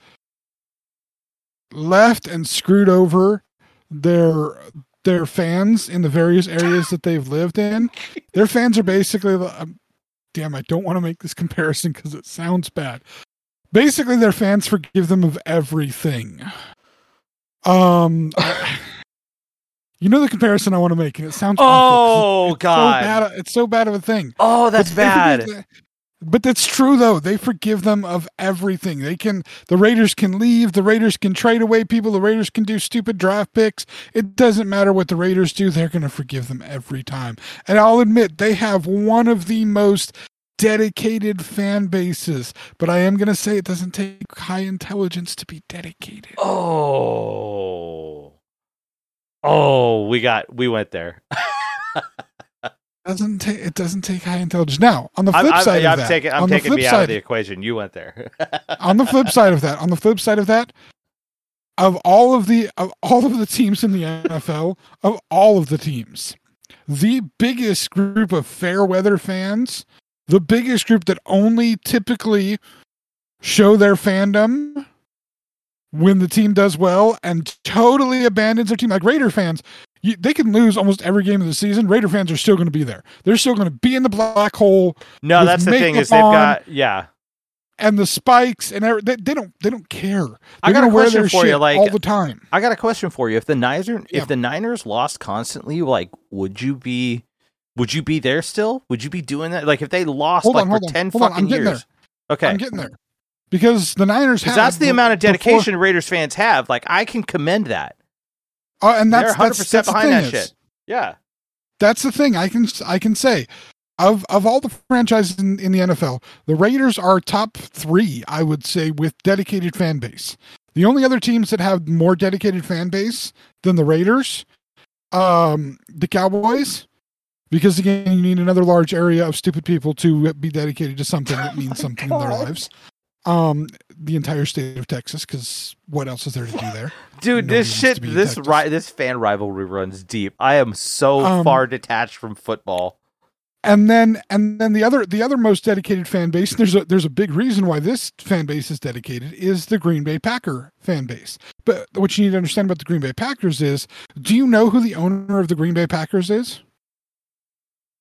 left and screwed over their their fans in the various areas that they've lived in. Their fans are basically um, damn, I don't want to make this comparison because it sounds bad. Basically, their fans forgive them of everything. Um, you know the comparison I want to make, and it sounds Oh, awful 'cause it's God. so bad. It's so bad of a thing. Oh, that's But they bad. forgive the- But that's true though. They forgive them of everything. They can. The Raiders can leave. The Raiders can trade away people. The Raiders can do stupid draft picks. It doesn't matter what the Raiders do. They're going to forgive them every time. And I'll admit they have one of the most dedicated fan bases, but I am going to say it doesn't take high intelligence to be dedicated. Oh, oh, we got we went there. Doesn't take it doesn't take high intelligence. Now, on the flip I'm, I'm, side I'm of that, taking I'm on the taking flip me out side, of the equation. You went there. on the flip side of that, on the flip side of that, of all of the of all of the teams in the N F L, of all of the teams, the biggest group of fair weather fans, the biggest group that only typically show their fandom when the team does well and totally abandons their team, like Raider fans. You, they can lose almost every game of the season. Raider fans are still going to be there. They're still going to be in the black hole. No, with that's the thing makeup is they've on got yeah. and the spikes and every, they, they don't they don't care. They're I got a gonna wear question their for you, shit like- all the time. I got a question for you. If the Niners Yeah. if the Niners lost constantly, like would you be would you be there still? Would you be doing that? Like if they lost Hold like on, for hold on, ten hold on, fucking I'm getting years. Okay. I'm getting there because the Niners have Because that's the be- amount of before- dedication Raiders fans have. Like I can commend that. uh, and They're that's one hundred that's, percent that's the behind thing that is- shit. Yeah. That's the thing I can I can say of of all the franchises in, in the N F L, the Raiders are top three, I would say, with dedicated fan base. The only other teams that have more dedicated fan base than the Raiders, um, the Cowboys, because again, you need another large area of stupid people to be dedicated to something that means something in their God. lives. Um, the entire state of Texas, because what else is there to do there? Dude, Nobody this wants shit to be in this Texas. ri- this fan rivalry runs deep. I am so Um, far detached from football. And then, and then the other, the other most dedicated fan base. There's a there's a big reason why this fan base is dedicated is the Green Bay Packer fan base. But what you need to understand about the Green Bay Packers is, do you know who the owner of the Green Bay Packers is?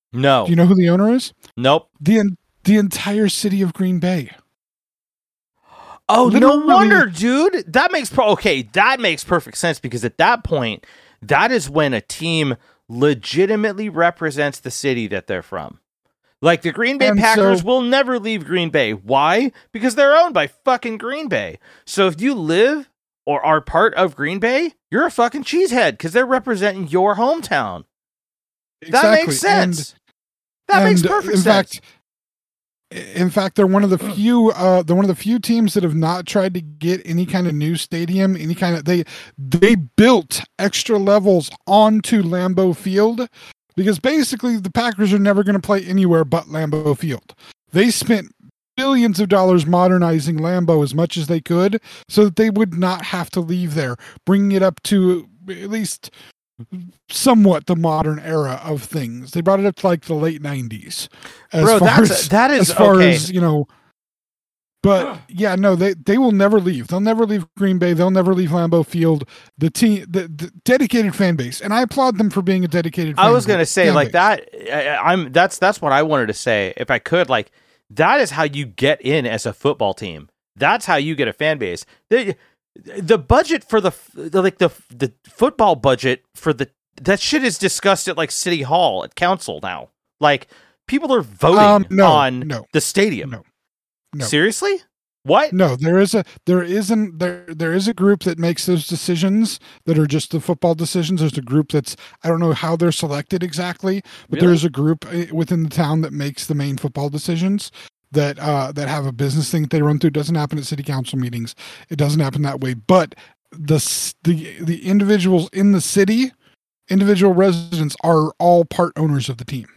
No. Do you know who the owner is? Nope. The the entire city of Green Bay. Oh, Literally. no wonder, dude. That makes pro- okay. That makes perfect sense because at that point, that is when a team legitimately represents the city that they're from. Like the Green Bay And Packers so- will never leave Green Bay. Why? Because they're owned by fucking Green Bay. So if you live or are part of Green Bay, you're a fucking cheesehead because they're representing your hometown. That Exactly. makes sense. And, that makes and, perfect in sense. Fact, in fact, they're one of the few. Uh, they're one of the few teams that have not tried to get any kind of new stadium. Any kind of they they built extra levels onto Lambeau Field because basically the Packers are never going to play anywhere but Lambeau Field. They spent billions of dollars modernizing Lambeau as much as they could so that they would not have to leave there, bringing it up to at least somewhat the modern era of things. They brought it up to like the late nineties. As Bro, far that's as, that is as far okay. as, you know, but yeah, no, they, they will never leave. They'll never leave Green Bay. They'll never leave Lambeau Field. The team, the, the dedicated fan base, and I applaud them for being a dedicated. Fan I was gonna say fan like base. that. I, I'm that's that's what I wanted to say. If I could, like that is how you get in as a football team. That's how you get a fan base. The the budget for the, the like the the football budget for the that shit is discussed at like City Hall at council now. Like people are voting Um, no, on no, the stadium. no, no. Seriously? What? No, there is a there isn't there there is a group that makes those decisions that are just the football decisions. There's a group that's I don't know how they're selected exactly, but Really? there is a group uh, within the town that makes the main football decisions that uh that have a business thing that they run through. It doesn't happen at city council meetings. It doesn't happen that way. But the s- the the individuals in the city, individual residents are all part owners of the team.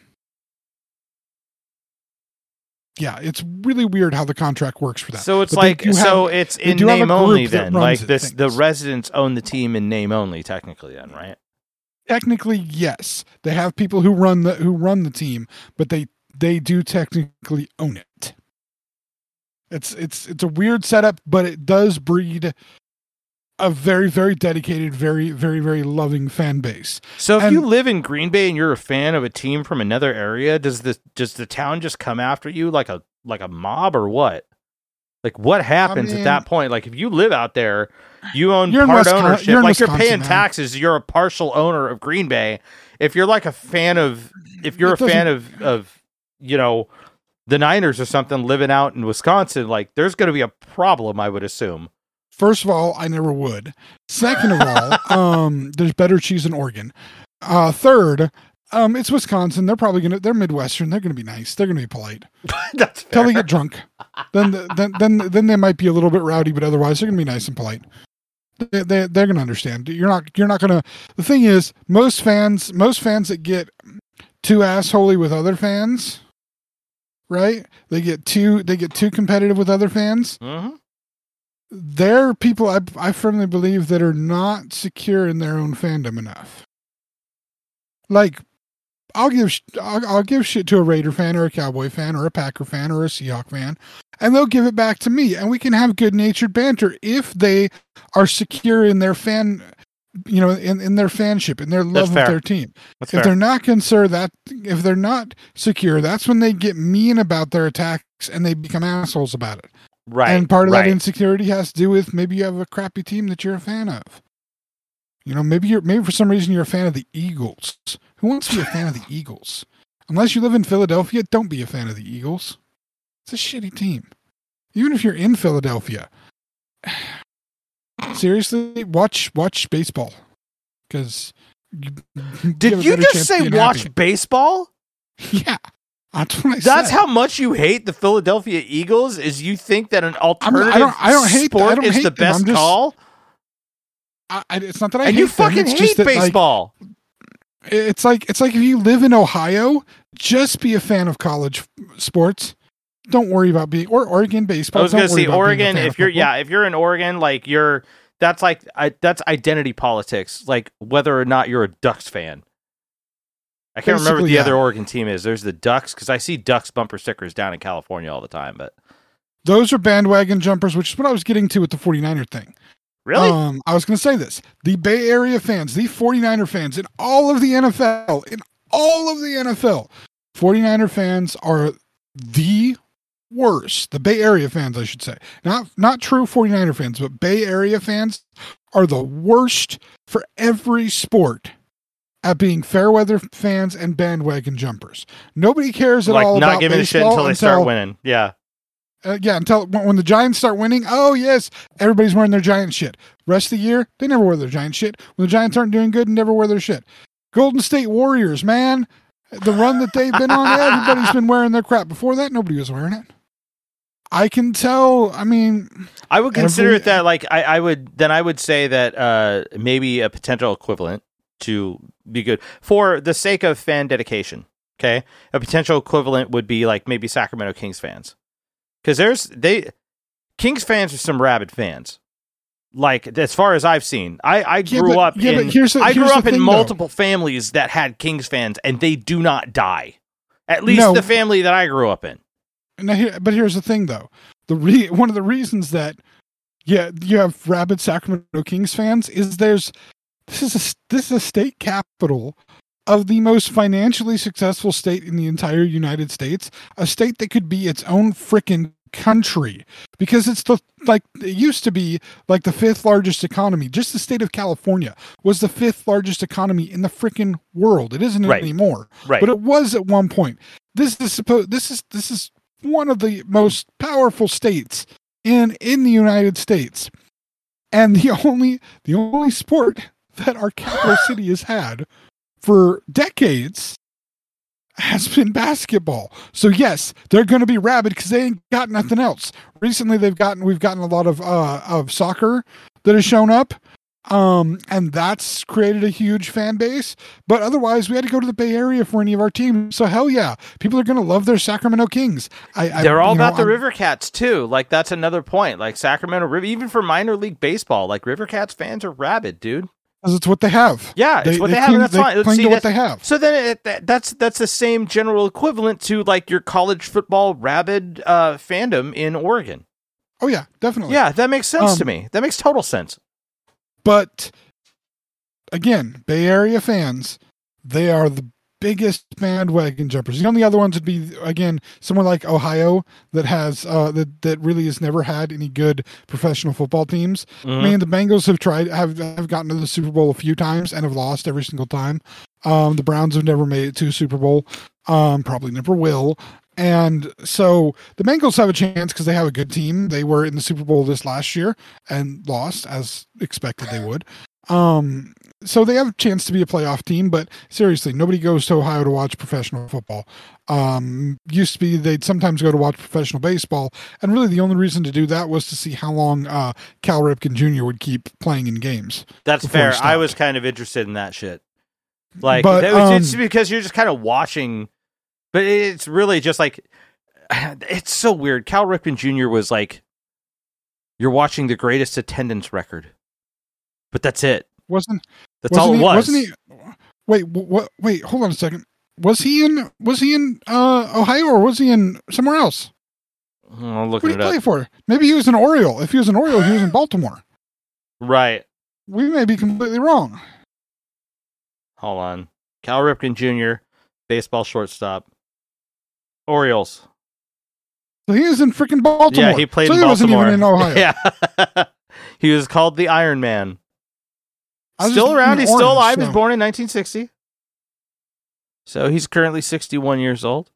Yeah, it's really weird how the contract works for that. So it's But they like do so have- it's they in do have a name only group that then. runs Like it, this the things. residents own the team in name only technically then, right? Technically, yes, they have people who run the who run the team, but they they do technically own it. It's it's it's a weird setup, but it does breed a very very dedicated, very very very loving fan base. So if And- you live in Green Bay and you're a fan of a team from another area, does the does the town just come after you like a like a mob or what? Like what happens mean- at that point? Like if you live out there, you own You're in part Wisconsin- ownership, you're in like you're Wisconsin, paying man. taxes, you're a partial owner of Green Bay. If you're like a fan of if you're It a fan doesn't- of of you know the Niners or something living out in Wisconsin, like there's going to be a problem, I would assume. First of all, I never would. Second of all, um, there's better cheese in Oregon. Uh, third, um, it's Wisconsin. They're probably gonna. They're Midwestern. They're gonna be nice. They're gonna be polite. That's Till they fair. get drunk, then then then then they might be a little bit rowdy, but otherwise they're gonna be nice and polite. They, they they're gonna understand. You're not you're not gonna. The thing is, most fans most fans that get too assholey with other fans, right? They get too they get too competitive with other fans. Mhm. They're people I I firmly believe that are not secure in their own fandom enough. Like, I'll give sh- I'll, I'll give shit to a Raider fan or a Cowboy fan or a Packer fan or a Seahawk fan, and they'll give it back to me, and we can have good natured banter if they are secure in their fan, you know, in, in their fanship, in their love of fair. their team. That's If fair. they're not concerned that if they're not secure, that's when they get mean about their attacks and they become assholes about it. Right. And part of right. that insecurity has to do with maybe you have a crappy team that you're a fan of. You know, maybe you're maybe for some reason you're a fan of the Eagles. Who wants to be a fan of the Eagles? Unless you live in Philadelphia, don't be a fan of the Eagles. It's a shitty team. Even if you're in Philadelphia. Seriously, watch watch baseball. Because Did you just say watch baseball? Yeah. That's what I said. That's how much you hate the Philadelphia Eagles. Is you think that an I'm- alternative I don't- I don't hate- I sport don't is hate the them. best I'm just- call? I, I, it's not that I And hate you them, fucking it's hate just that, like, baseball. It's like it's like if you live in Ohio, just be a fan of college sports. Don't worry about being or Oregon baseball. I was Don't going to worry say about being a Oregon. fan If of you're football. yeah, if you're in Oregon, like you're that's like I, that's identity politics. Like whether or not you're a Ducks fan. I can't remember what Basically, the yeah. other Oregon team is. There's the Ducks because I see Ducks bumper stickers down in California all the time. But Those are bandwagon jumpers, which is what I was getting to with the 49er thing. really, Um, I was going to say this. The Bay Area fans, the 49er fans, in all of the N F L, in all of the N F L, forty-niner fans are the worst. The Bay Area fans, I should say. Not not true forty-niner fans, but Bay Area fans are the worst for every sport at being fair weather fans and bandwagon jumpers. Nobody cares at like all not about giving a shit baseball until they start winning. Yeah. Uh, yeah, until when, when the Giants start winning, oh yes, everybody's wearing their Giant shit. Rest of the year, they never wear their Giant shit. When the Giants aren't doing good, never wear their shit. Golden State Warriors, man, the run that they've been on, everybody's been wearing their crap. Before that, nobody was wearing it. I can tell. I mean, I would consider every, it that like I, I would then I would say that uh, maybe a potential equivalent to be good for the sake of fan dedication. Okay, a potential equivalent would be like maybe Sacramento Kings fans. Because there's they Kings fans are some rabid fans. Like as far as I've seen, I, I yeah, grew but, up yeah, in but here's the, I grew here's up the in thing, multiple though. families that had Kings fans, and they do not die. At least No. the family that I grew up in. Now, here, but here's the thing, though. The re, one of the reasons that yeah you have rabid Sacramento Kings fans is there's this is a this is a state capital of the most financially successful state in the entire United States, a state that could be its own frickin' country because it's the like it used to be like the fifth largest economy. Just the state of California was the fifth largest economy in the frickin' world. It isn't Right. anymore, Right. but it was at one point. This is supposed. This is this is one of the most powerful states in in the United States, and the only the only sport that our capital city has had for decades has been basketball. So yes, they're going to be rabid because they ain't got nothing else. Recently, they've gotten we've gotten a lot of uh, of soccer that has shown up, um, and that's created a huge fan base. But otherwise, we had to go to the Bay Area for any of our teams. So hell yeah, people are going to love their Sacramento Kings. I, I, They're all you know, about the I'm- River Cats too. Like that's another point. Like Sacramento River, even for minor league baseball, like River Cats fans are rabid, dude. because it's what they have. Yeah, it's what they, have, cling- and that's fine. cling See, to what that's- they have. So then it, that, that's that's the same general equivalent to like your college football rabid uh, fandom in Oregon. Oh yeah, definitely. Yeah, that makes sense Um, to me. That makes total sense. But again, Bay Area fans, they are the biggest bandwagon jumpers. The only other ones would be again somewhere like Ohio that has uh, that that really has never had any good professional football teams. Mhm. I mean, the Bengals have tried have have gotten to the Super Bowl a few times and have lost every single time. Um, the Browns have never made it to a Super Bowl. Um, probably never will. And so the Bengals have a chance because they have a good team. They were in the Super Bowl this last year and lost as expected they would. Um, so they have a chance to be a playoff team, but seriously, nobody goes to Ohio to watch professional football. Um, used to be they'd sometimes go to watch professional baseball, and really the only reason to do that was to see how long uh, Cal Ripken Junior would keep playing in games. That's before he fair. I stopped. was kind of interested in that shit. Like, But, that was, it's um, because you're just kind of watching, but it's really just like, it's so weird. Cal Ripken Junior was like, you're watching the greatest attendance record, but that's it. Wasn't That's wasn't all it he, was. Wasn't he? Wait, what? Wait, hold on a second. Was he in? Was he in uh, Ohio or was he in somewhere else? I'm What looking did he it play up. for? Maybe he was an Oriole. If he was an Oriole, he was in Baltimore. Right. We may be completely wrong. Hold on. Cal Ripken Junior, baseball shortstop. Orioles. So he was in freaking Baltimore. Yeah, he played so in he Baltimore. wasn't even in Ohio. Yeah. He was called the Iron Man. I was Still just around. thinking He's still orange, alive. He so- was born in nineteen sixty. So he's currently sixty-one years old.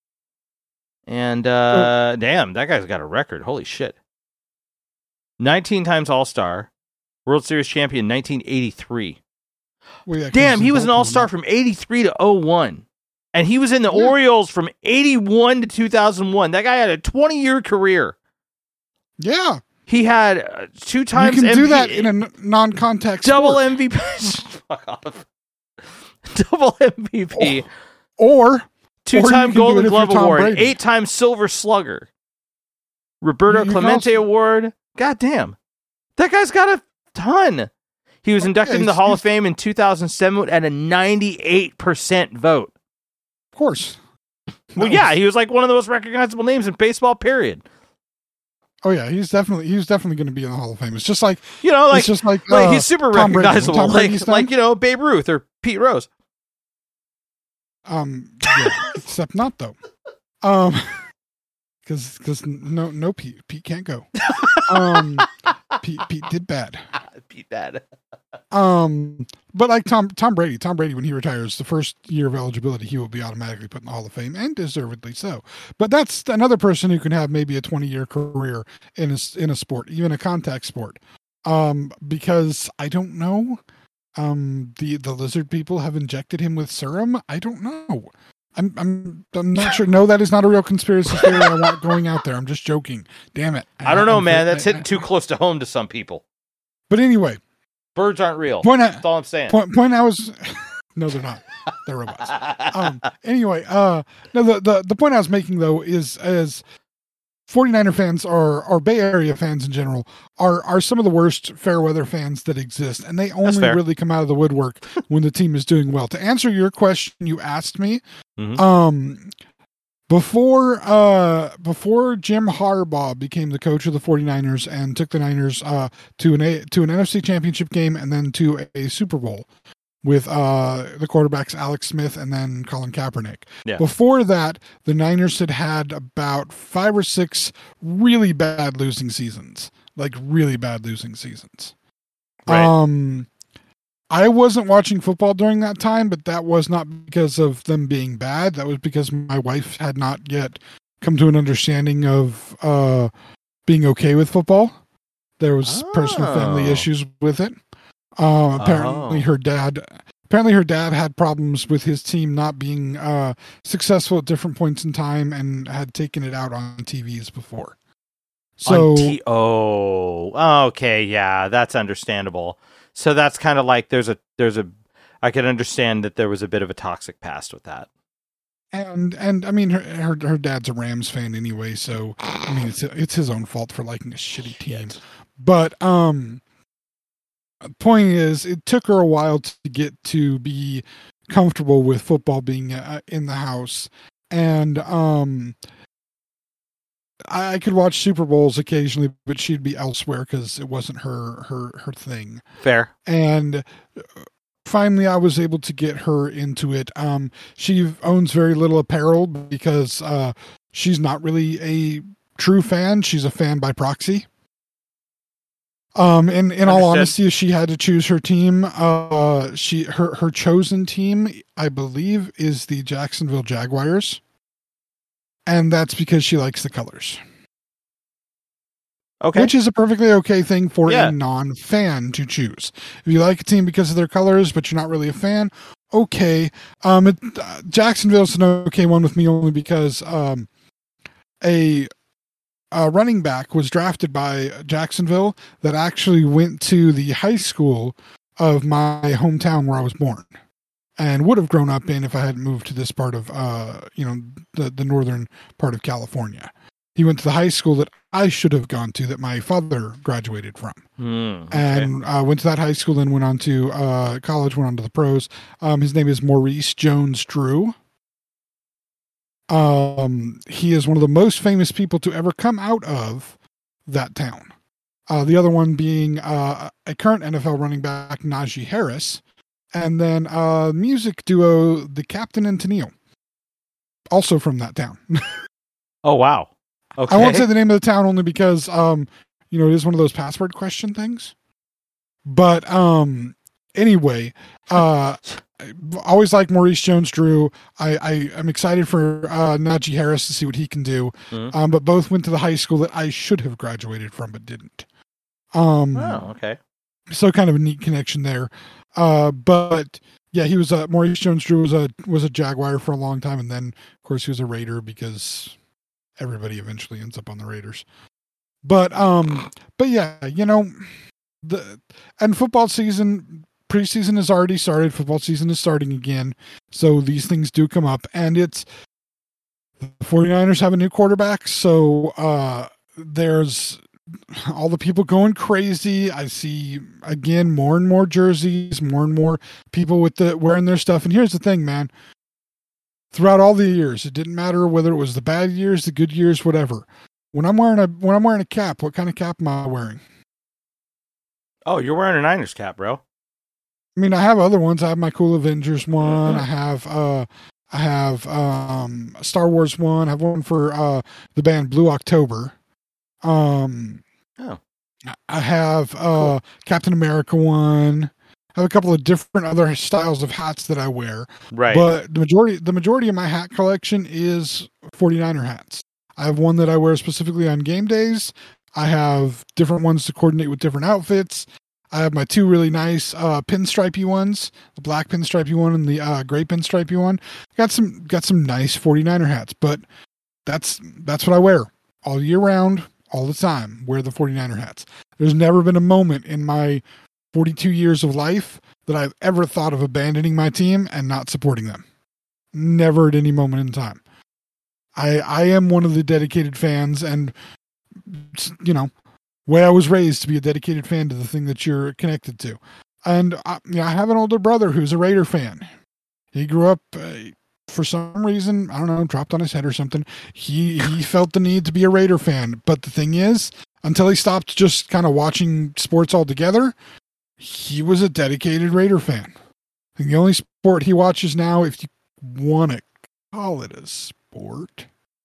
And, uh, damn, that guy's got a record. Holy shit. nineteen times All-Star. World Series champion nineteen eighty-three. Well, yeah, 'cause Damn, he's he in was an Baltimore All-Star now. from eighty-three to oh one. And he was in the Yeah. Orioles from eighty-one to two thousand one. That guy had a twenty-year career. Yeah, He had uh, two times you can M V P, do that in a n- non-contact double sport. M V P. Fuck off. Double M V P. or Two-time you can do it Golden if you're Glove Tom Award. Brady. Eight-time Silver Slugger. Roberto You- you can Clemente also- Award. God damn. That guy's got a ton. He was inducted Yeah, in the he's- Hall of he's- Fame in two thousand seven at a ninety-eight percent vote. of course. Well, That yeah, was- he was like one of the most recognizable names in baseball, period. Oh yeah, he's definitely he's definitely going to be in the Hall of Fame. It's just like You know, like, it's just like, like uh, he's super Tom Brady. When recognizable. Tom Like, Brady's done- like, you know, Babe Ruth or Pete Rose. Um, yeah, except not though. Um, because because no no Pete Pete can't go. Um, Pete Pete did bad. Pete bad. Um, but like Tom Tom Brady, Tom Brady when he retires, the first year of eligibility, he will be automatically put in the Hall of Fame, and deservedly so. But that's another person who can have maybe a twenty year career in a in a sport, even a contact sport. Um, because I don't know. Um, the the lizard people have injected him with serum. I don't know. I'm I'm I'm not sure. No, that is not a real conspiracy theory I want going out there. I'm just joking. Damn it. I don't know, I'm, man. That's I, hitting too close to home to some people. But anyway, birds aren't real. Point I, That's all I'm saying. Point, point I was. No, they're not. They're robots. Um. Anyway, uh, no. The, the the point I was making though is is. forty-niner fans are, or Bay Area fans in general, are are some of the worst fair weather fans that exist, and they only really come out of the woodwork when the team is doing well. To answer your question, you asked me, mm-hmm. um, before uh, before Jim Harbaugh became the coach of the forty-niners and took the Niners uh, to an a, to an N F C Championship game and then to a, a Super Bowl with uh, the quarterbacks Alex Smith and then Colin Kaepernick. Yeah. Before that, the Niners had had about five or six really bad losing seasons, like really bad losing seasons. Right. Um, I wasn't watching football during that time, but that was not because of them being bad. That was because my wife had not yet come to an understanding of uh, being okay with football. There was oh. personal family issues with it. Uh, apparently, oh. her dad. Apparently, her dad had problems with his team not being uh, successful at different points in time, and had taken it out on T Vs before. So, t- oh, okay, yeah, that's understandable. So that's kind of like there's a there's a. I can understand that there was a bit of a toxic past with that. And and I mean, her her, her dad's a Rams fan anyway, so I mean, it's it's his own fault for liking a shitty team. But um. Point is, it took her a while to get to be comfortable with football being uh, in the house, and um, I, I could watch Super Bowls occasionally, but she'd be elsewhere because it wasn't her her her thing. Fair. And finally, I was able to get her into it. Um, she owns very little apparel because uh, she's not really a true fan. She's a fan by proxy. Um, in, in all honesty, if she had to choose her team, uh, she, her, her chosen team, I believe, is the Jacksonville Jaguars. And that's because she likes the colors. Okay. Which is a perfectly okay thing for yeah. a non-fan to choose. If you like a team because of their colors, but you're not really a fan, okay. Um, it, uh, Jacksonville's an okay one with me only because, um, a, A running back was drafted by Jacksonville that actually went to the high school of my hometown where I was born and would have grown up in if I hadn't moved to this part of, uh, you know, the, the northern part of California. He went to the high school that I should have gone to that my father graduated from. Mm, okay. And uh, went to that high school, then went on to uh, college, went on to the pros. Um, his name is Maurice Jones-Drew. Um, he is one of the most famous people to ever come out of that town. Uh, the other one being uh, a current N F L running back, Najee Harris, and then uh, music duo, the Captain and Tennille, also from that town. Oh, wow. Okay. I won't say the name of the town only because, um, you know, it is one of those password question things. But um, anyway, uh, I always like Maurice Jones-Drew. I, I am excited for uh, Najee Harris to see what he can do. Mm-hmm. Um, but both went to the high school that I should have graduated from, but didn't. Um, oh, okay. So kind of a neat connection there. Uh, but yeah, he was a Maurice Jones-Drew was a was a Jaguar for a long time, and then of course he was a Raider because everybody eventually ends up on the Raiders. But um, but yeah, you know, the and football season. Preseason has already started. Football season is starting again. So these things do come up. And it's the forty-niners have a new quarterback. So uh, there's all the people going crazy. I see, again, more and more jerseys, more and more people with the wearing their stuff. And here's the thing, man. Throughout all the years, it didn't matter whether it was the bad years, the good years, whatever. When I'm wearing a when I'm wearing a cap, what kind of cap am I wearing? Oh, you're wearing a Niners cap, bro. I mean, I have other ones. I have my Cool Avengers one. Mm-hmm. I have, uh, I have um, a Star Wars one. I have one for uh, the band Blue October. Um, oh. I have uh, Cool. Captain America one. I have a couple of different other styles of hats that I wear. Right. But the majority the majority of my hat collection is forty-niner hats. I have one that I wear specifically on game days. I have different ones to coordinate with different outfits. I have my two really nice uh, pinstripey ones, the black pinstripey one and the uh, gray pinstripey one. Got some got some nice forty-niner hats, but that's that's what I wear all year round, all the time. Wear the forty-niner hats. There's never been a moment in my forty-two years of life that I've ever thought of abandoning my team and not supporting them. Never at any moment in time. I I am one of the dedicated fans, and you know, way I was raised to be a dedicated fan to the thing that you're connected to. And I, you know, I have an older brother who's a Raider fan. He grew up, uh, for some reason, I don't know, dropped on his head or something. He he felt the need to be a Raider fan. But the thing is, until he stopped just kind of watching sports altogether, he was a dedicated Raider fan. And the only sport he watches now, if you want to call it a sport,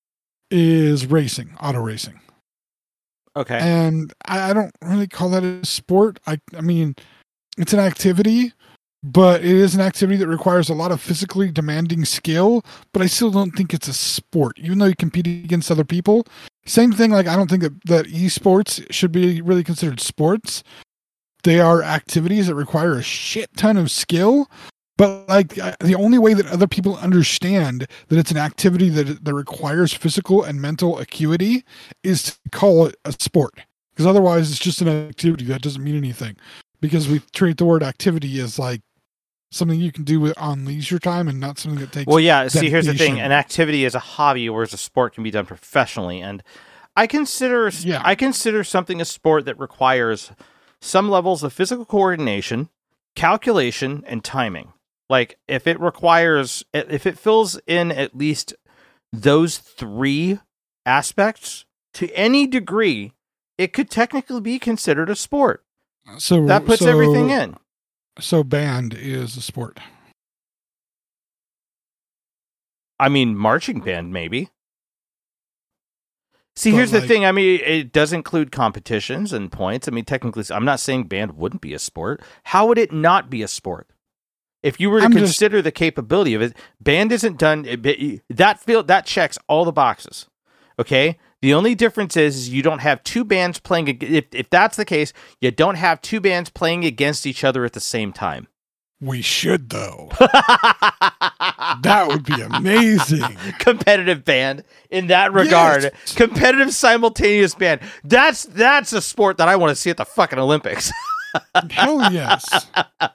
is racing, auto racing. Okay. And I, I don't really call that a sport. I, I mean, it's an activity, but it is an activity that requires a lot of physically demanding skill, but I still don't think it's a sport, even though you compete against other people. Same thing, like, I don't think that, that esports should be really considered sports. They are activities that require a shit ton of skill, but like the only way that other people understand that it's an activity that that requires physical and mental acuity is to call it a sport. Because otherwise it's just an activity that doesn't mean anything. Because we treat the word activity as like something you can do with, on leisure time, and not something that takes. Well, yeah. See, here's the thing: dedication. an activity is a hobby, whereas a sport can be done professionally. And I consider, Yeah. I consider something a sport that requires some levels of physical coordination, calculation, and timing. Like, if it requires, if it fills in at least those three aspects to any degree, it could technically be considered a sport. So That puts so, everything in. So band is a sport. I mean, marching band, maybe. See, But here's the like- thing. I mean, it does include competitions and points. I mean, technically, I'm not saying band wouldn't be a sport. How would it not be a sport? If you were to I'm just- consider the capability of it, band isn't done. It, it- that field that checks all the boxes. Okay. The only difference is, is you don't have two bands playing. ag- If if that's the case, you don't have two bands playing against each other at the same time. We should, though. That would be amazing. Competitive band in that regard. Yes. Competitive simultaneous band. That's that's a sport that I want to see at the fucking Olympics. Hell yes.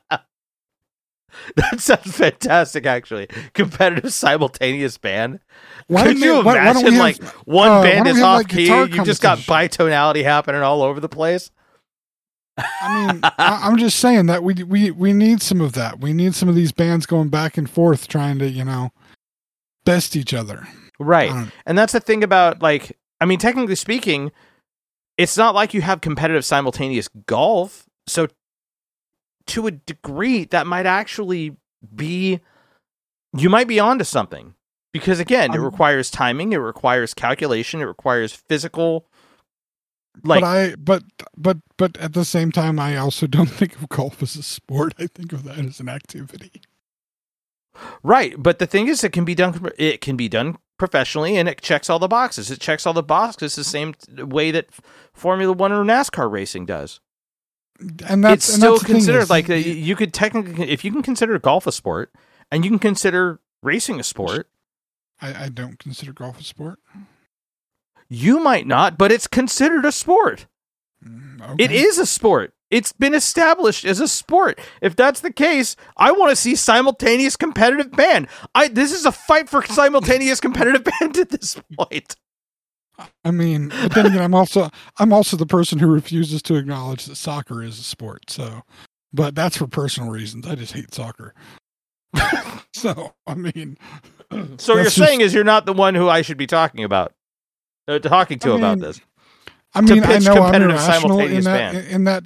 That sounds fantastic, actually. Competitive simultaneous band. Why Could don't you they- why- why don't imagine, we like, have, one uh, why band don't is we have, off like, key, guitar you've just got competition? bitonality happening all over the place? I mean, I, I'm just saying that we we we need some of that. We need some of these bands going back and forth, trying to, you know, best each other. Right. Um, And that's the thing about, like, I mean, technically speaking, it's not like you have competitive simultaneous golf. So to a degree, that might actually be, you might be onto something. Because again, it Um, requires timing, it requires calculation, it requires physical, like, but I but but but at the same time, I also don't think of golf as a sport. I think of that as an activity. right. But the thing is, it can be done, it can be done professionally, and it checks all the boxes. It checks all the boxes the same way that Formula One or NASCAR racing does. And that's It's and still that's the thing considered is, like the- the, you could technically, if you can consider golf a sport, and you can consider racing a sport, I, I don't consider golf a sport. you might not, but it's considered a sport. Mm, It okay. is a sport. It's been established as a sport. If that's the case, I want to see simultaneous competitive band. I this is a fight for simultaneous competitive band at this point. I mean, but then again, I'm also I'm also the person who refuses to acknowledge that soccer is a sport. So, but that's for personal reasons. I just hate soccer. So, I mean, So what you're That's saying is you're not the one who I should be talking about, uh, talking to I about mean, this. I mean, I pitch know I'm competitive irrational in simultaneous that band. in that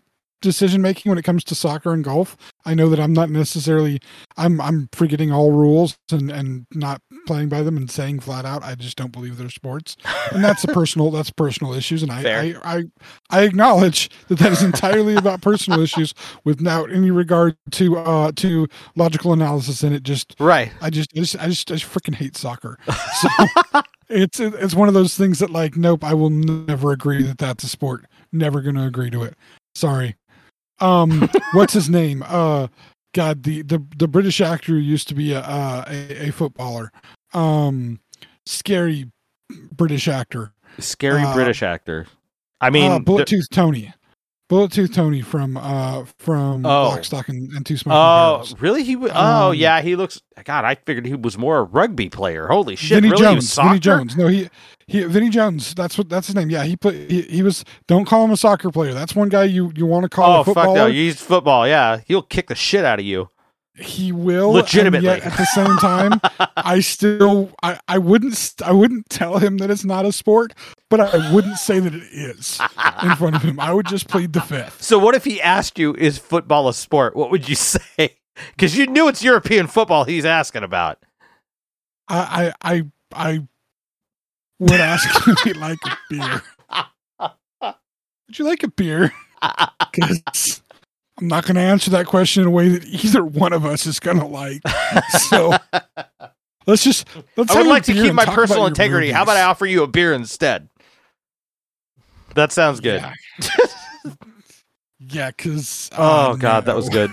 decision making when it comes to soccer and golf. I know that I'm not necessarily I'm I'm forgetting all rules and, and not playing by them and saying flat out I just don't believe they're sports. And that's a personal that's personal issues, and I, I I I acknowledge that that is entirely about personal issues without any regard to uh to logical analysis in it. Just right. I just I just I just, I just freaking hate soccer. So it's it's one of those things that like nope, I will never agree that that's a sport. Never going to agree to it. Sorry. Um, what's his name? Uh, God, the, the, the British actor who used to be a, uh, a, a footballer. Um, scary British actor. Scary uh, British actor. I mean, uh, Bullet Tooth Tony. Bullet Tooth Tony from uh from oh. Lock, Stock, and, and Two Smoking Oh, Barrels. really? He? W- oh, Um, yeah. He looks. God, I figured he was more a rugby player. Holy shit! Vinny really? He was Jones. soccer? Vinny Jones. No, he he Vinny Jones. That's what that's his name. Yeah, he put he, he was. Don't call him a soccer player. That's one guy you you want to call Oh, a footballer. fuck no! He's football. Yeah, he'll kick the shit out of you. He will Legitimately. and yet at the same time, I still I, I wouldn't I wouldn't tell him that it's not a sport, but I wouldn't say that it is in front of him. I would just plead the fifth. So, what if he asked you, "Is football a sport?" What would you say? Because you knew it's European football he's asking about. I I I, I would ask him if he'd like a beer. Would you like a beer? Because I'm not going to answer that question in a way that either one of us is going to like. So let's just. Let's I would have a like to beer keep and my talk personal about your integrity. How about I offer you a beer instead? That sounds good. Yeah, because. Yeah, oh, God, that was good.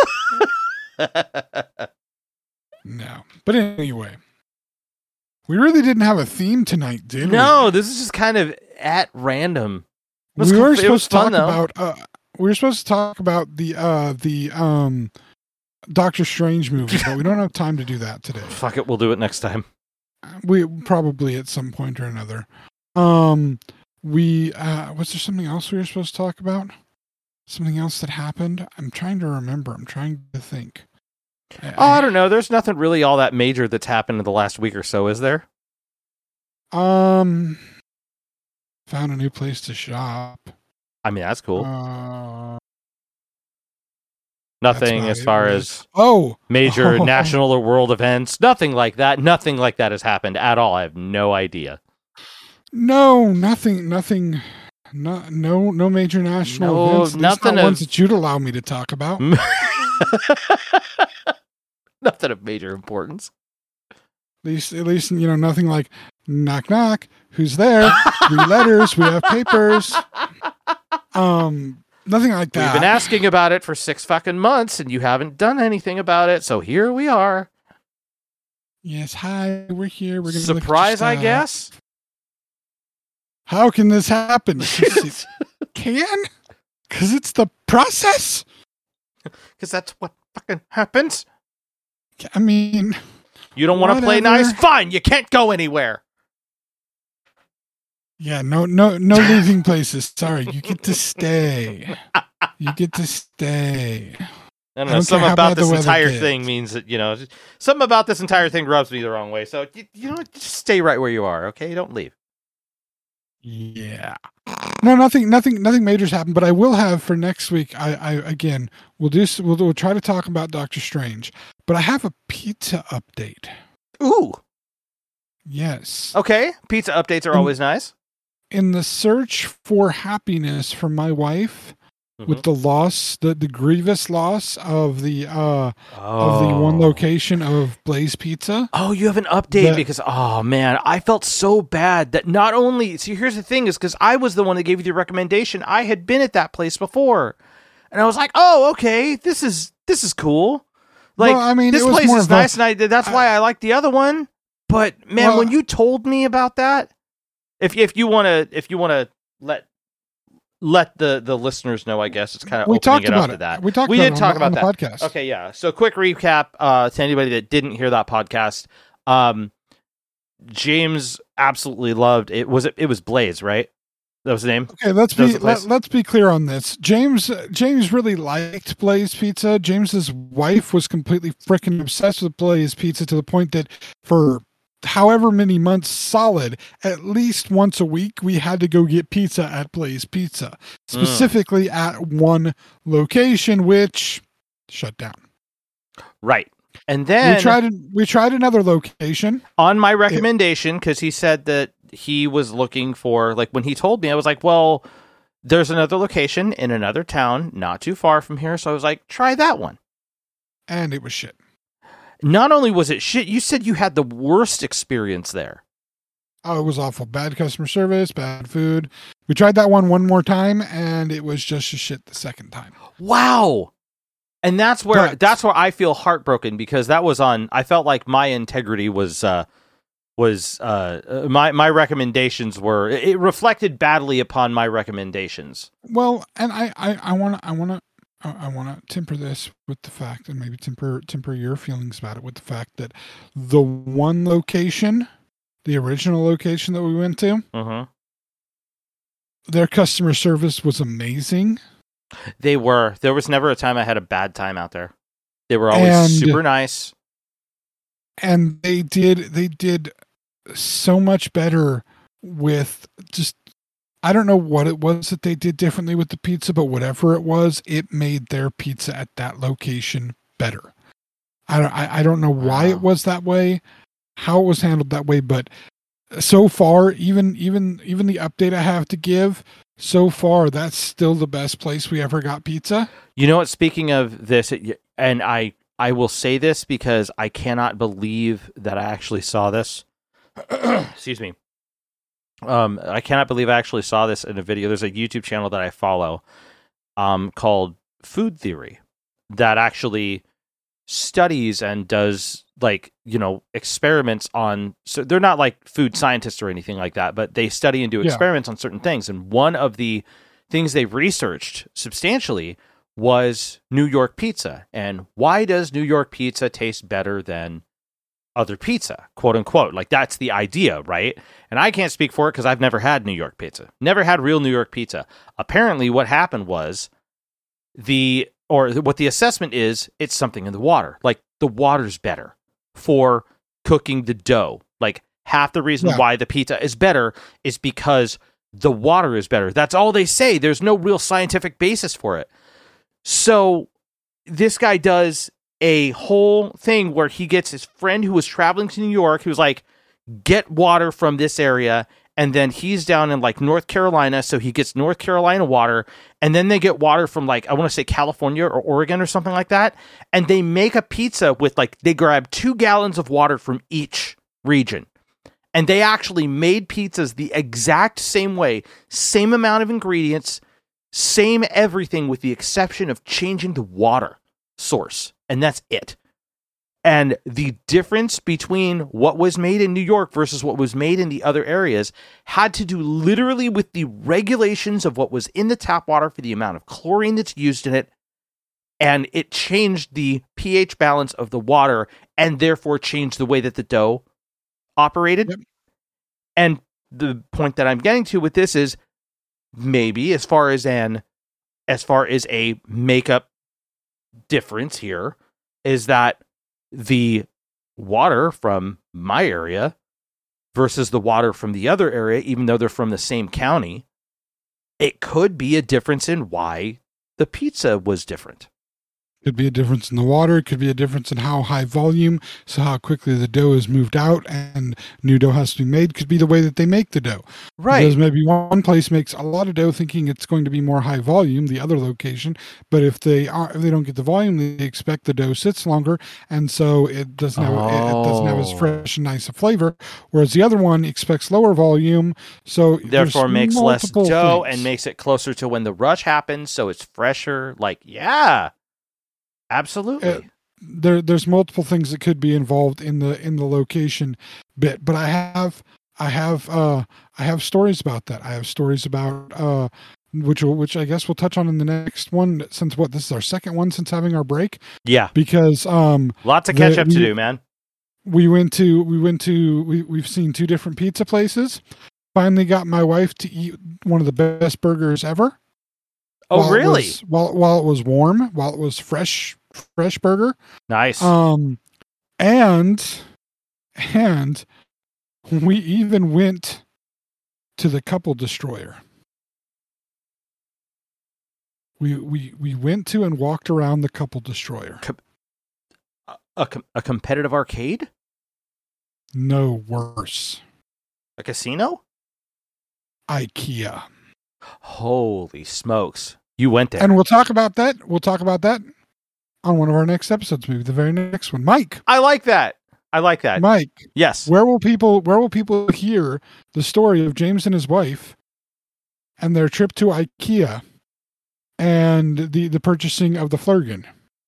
No. But anyway, we really didn't have a theme tonight, did we? No, this is just kind of at random. It was We cool- were it was supposed to talk fun, though. about. Uh, we were supposed to talk about the uh, the um, Doctor Strange movie, but we don't have time to do that today. Fuck it, we'll do it next time. We probably at some point or another. Um, we uh, was there something else we were supposed to talk about? Something else that happened? I'm trying to remember. I'm trying to think. Oh, I don't know. There's nothing really all that major that's happened in the last week or so, is there? Um, found a new place to shop. I mean, that's cool. Uh, Nothing not as it, far really. as oh, major Oh. national or world events. Nothing like that. Nothing like that has happened at all. I have no idea. no, nothing, nothing. No, no, no major national No, events. At least nothing not of- ones that you'd allow me to talk about. Nothing of major importance. At least, at least, you know, nothing like knock knock. Who's there? Three letters. We have papers. Um, nothing like that. We've been asking about it for six fucking months, and you haven't done anything about it. So here we are. Yes, hi, we're here. We're gonna Surprise, I guess. How can this happen? 'Cause it can? Because it's the process. Because that's what fucking happens. I mean, You don't want to play Whatever. nice? Fine, you can't go anywhere. yeah, no, no, no leaving places. Sorry, you get to stay. You get to stay. I don't I know. don't Something care how about bad the this weather entire gets. thing means that, you know, something about this entire thing rubs me the wrong way. So, you, you know, what? Just stay right where you are, okay? Don't leave. Yeah. No, nothing, nothing, nothing major's happened. But I will have for next week. I, I again, we'll do. s- We'll, we'll try to talk about Doctor Strange. But I have a pizza update. Ooh. Yes. Okay. Pizza updates are Um, always nice. In the search for happiness for my wife, with the loss, the, the grievous loss of the uh of the one location of Blaze Pizza. Oh, you have an update That- because, oh man, I felt so bad that not only, see, here's the thing is because I was the one that gave you the recommendation. I had been at that place before. And I was like, oh, okay, this is, this is cool. Like, Well, I mean, this it was place more is of a- nice. And I, that's why I like the other one. But man, Well- when you told me about that, if, if you want to, if you want to let, let the, the listeners know, I guess it's kind of We opening talked it up about to it. that. We talked we about did it on talk the- about on that. the podcast. Okay, yeah. So quick recap uh, to anybody that didn't hear that podcast. Um, James absolutely loved it. Was it? It was Blaze, right? That was the name. Okay, let's That was be the place. let, let's be clear on this. James James really liked Blaze Pizza. James's wife was completely freaking obsessed with Blaze Pizza to the point that for however many months solid, at least once a week, we had to go get pizza at Blaze Pizza, specifically mm. at one location, which shut down. Right. And then we tried, we tried another location on my recommendation, because he said that he was looking for, like, when he told me, I was like, well, there's another location in another town, not too far from here. So I was like, try that one. And it was shit. Not only was it shit, you said you had the worst experience there. Oh, it was awful. Bad customer service, bad food. We tried that one one more time, and it was just as shit the second time. Wow. And that's where but, that's where I feel heartbroken, because that was on, I felt like my integrity was uh was uh my my recommendations were, it reflected badly upon my recommendations. Well, and I I I want to I want to I want to temper this with the fact, and maybe temper temper your feelings about it with the fact that the one location, the original location that we went to, uh-huh. their customer service was amazing. They were. There was never a time I had a bad time out there. They were always and, super nice. And they did they did so much better with just, I don't know what it was that they did differently with the pizza, but whatever it was, it made their pizza at that location better. I don't, I, I don't know why wow. it was that way, how it was handled that way, but so far, even even even the update I have to give, so far, that's still the best place we ever got pizza. You know what? Speaking of this, and I I will say this because I cannot believe that I actually saw this. Excuse me. Um, I cannot believe I actually saw this in a video. There's a YouTube channel that I follow um, called Food Theory that actually studies and does, like, you know, experiments on, so they're not like food scientists or anything like that, but they study and do experiments yeah. on certain things. And one of the things they've researched substantially was New York pizza. And why does New York pizza taste better than other pizza, quote unquote? Like, that's the idea, right? And I can't speak for it because I've never had New York pizza, never had real New York pizza. Apparently what happened was the, or what the assessment is, it's something in the water. Like, the water's better for cooking the dough. Like, half the reason yeah. why the pizza is better is because the water is better. That's all they say. There's no real scientific basis for it. So this guy does a whole thing where he gets his friend who was traveling to New York, who's like, get water from this area. And then he's down in like North Carolina, so he gets North Carolina water. And then they get water from, like, I want to say California or Oregon or something like that. And they make a pizza with, like, they grab two gallons of water from each region. And they actually made pizzas the exact same way, same amount of ingredients, same everything, with the exception of changing the water source. And that's it. And the difference between what was made in New York versus what was made in the other areas had to do literally with the regulations of what was in the tap water for the amount of chlorine that's used in it. And it changed the pH balance of the water and therefore changed the way that the dough operated. Yep. And the point that I'm getting to with this is, maybe as far as an, as far as a makeup difference here, is that the water from my area versus the water from the other area, even though they're from the same county, it could be a difference in why the pizza was different. Could be a difference in the water. It could be a difference in how high volume, so how quickly the dough is moved out and new dough has to be made. Could be the way that they make the dough. Right. Because maybe one place makes a lot of dough thinking it's going to be more high volume, the other location, but if they are, if they don't get the volume, they expect the dough sits longer, and so it doesn't have, oh. it, it doesn't have as fresh and nice a flavor. Whereas the other one expects lower volume, so therefore makes less dough things. And makes it closer to when the rush happens, so it's fresher. Like, yeah. Absolutely. Uh, there, there's multiple things that could be involved in the in the location bit, but I have, I have, uh, I have stories about that. I have stories about, uh, which which I guess we'll touch on in the next one. Since what this is our second one since having our break. Yeah. Because um, lots of catch the, up to we, do, man. We went to we went to we we've seen two different pizza places. Finally, got my wife to eat one of the best burgers ever. Oh, while really? It was, while while it was warm, while it was fresh. Fresh burger. Nice. Um, and, and We even went to the couple destroyer. We we we went to and walked around the couple destroyer. Com- a, com- a competitive arcade? No, worse. A casino? IKEA. Holy smokes. You went there. And we'll talk about that. We'll talk about that on one of our next episodes, maybe the very next one. Mike. I like that. I like that. Mike. Yes. Where will people where will people hear the story of James and his wife and their trip to IKEA and the, the purchasing of the Flurgan?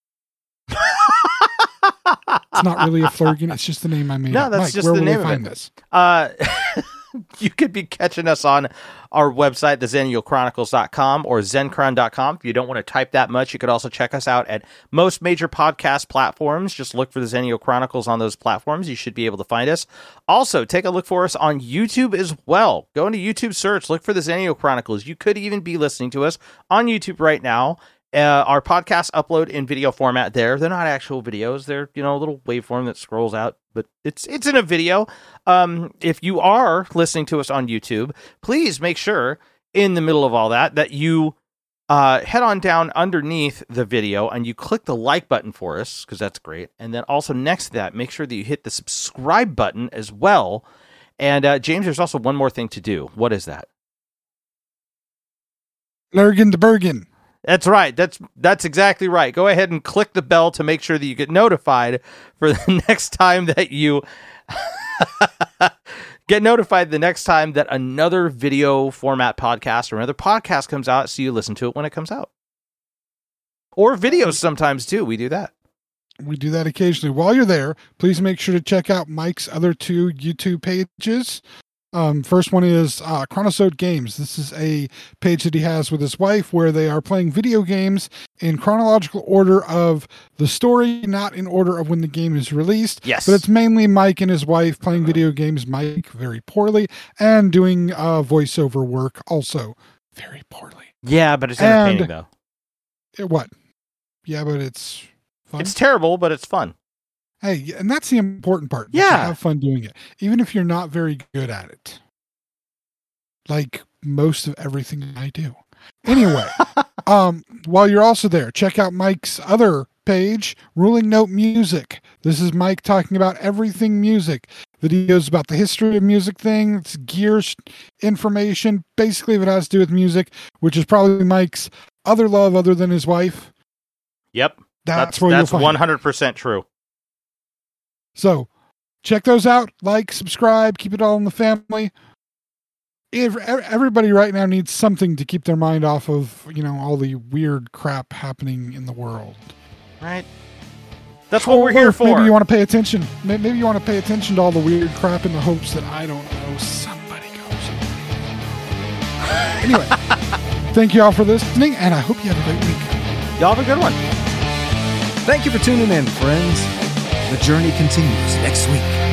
It's not really a Flurgan, it's just the name I made No, up. that's Mike, just where the will name they of find it. this? Uh, you could be catching us on our website, the Zennial Chronicles dot com or Zencron dot com. If you don't want to type that much, you could also check us out at most major podcast platforms. Just look for the Zennial Chronicles on those platforms. You should be able to find us. Also, take a look for us on YouTube as well. Go into YouTube search, look for the Zennial Chronicles. You could even be listening to us on YouTube right now. Uh, our podcasts upload in video format there. They're not actual videos. They're, you know, a little waveform that scrolls out, but it's it's in a video. Um, if you are listening to us on YouTube, please make sure in the middle of all that that you uh, head on down underneath the video and you click the like button for us, because that's great. And then also next to that, make sure that you hit the subscribe button as well. And uh, James, there's also one more thing to do. What is that? Lurgan the Bergen. That's right. That's that's exactly right. Go ahead and click the bell to make sure that you get notified for the next time that you get notified the next time that another video format podcast or another podcast comes out, so you listen to it when it comes out. Or videos sometimes too. We do that. We do that occasionally. While you're there, please make sure to check out Mike's other two YouTube pages. Um, first one is uh, Chronosode Games. This is a page that he has with his wife where they are playing video games in chronological order of the story, not in order of when the game is released. Yes. But it's mainly Mike and his wife playing video games, Mike very poorly, and doing uh, voiceover work also very poorly. Yeah, but it's entertaining And- though. It, what? Yeah, but it's fun. It's terrible, but it's fun. Hey, and that's the important part. that Yeah. you have fun doing it, even if you're not very good at it. Like most of everything I do. Anyway, um, while you're also there, check out Mike's other page, Ruling Note Music. This is Mike talking about everything music. Videos about the history of music things, gear sh- information, basically if it has to do with music, which is probably Mike's other love other than his wife. Yep. That's, That's where that's you'll find one it. hundred percent true. So check those out. Like, subscribe, keep it all in the family. If, everybody right now needs something to keep their mind off of, you know, all the weird crap happening in the world. Right? That's what we're Or here if for. Maybe you want to pay attention. May- Maybe you want to pay attention to all the weird crap in the hopes that, I don't know, somebody goes. Anyway, thank you all for listening, and I hope you have a great week. Y'all have a good one. Thank you for tuning in, friends. The journey continues next week.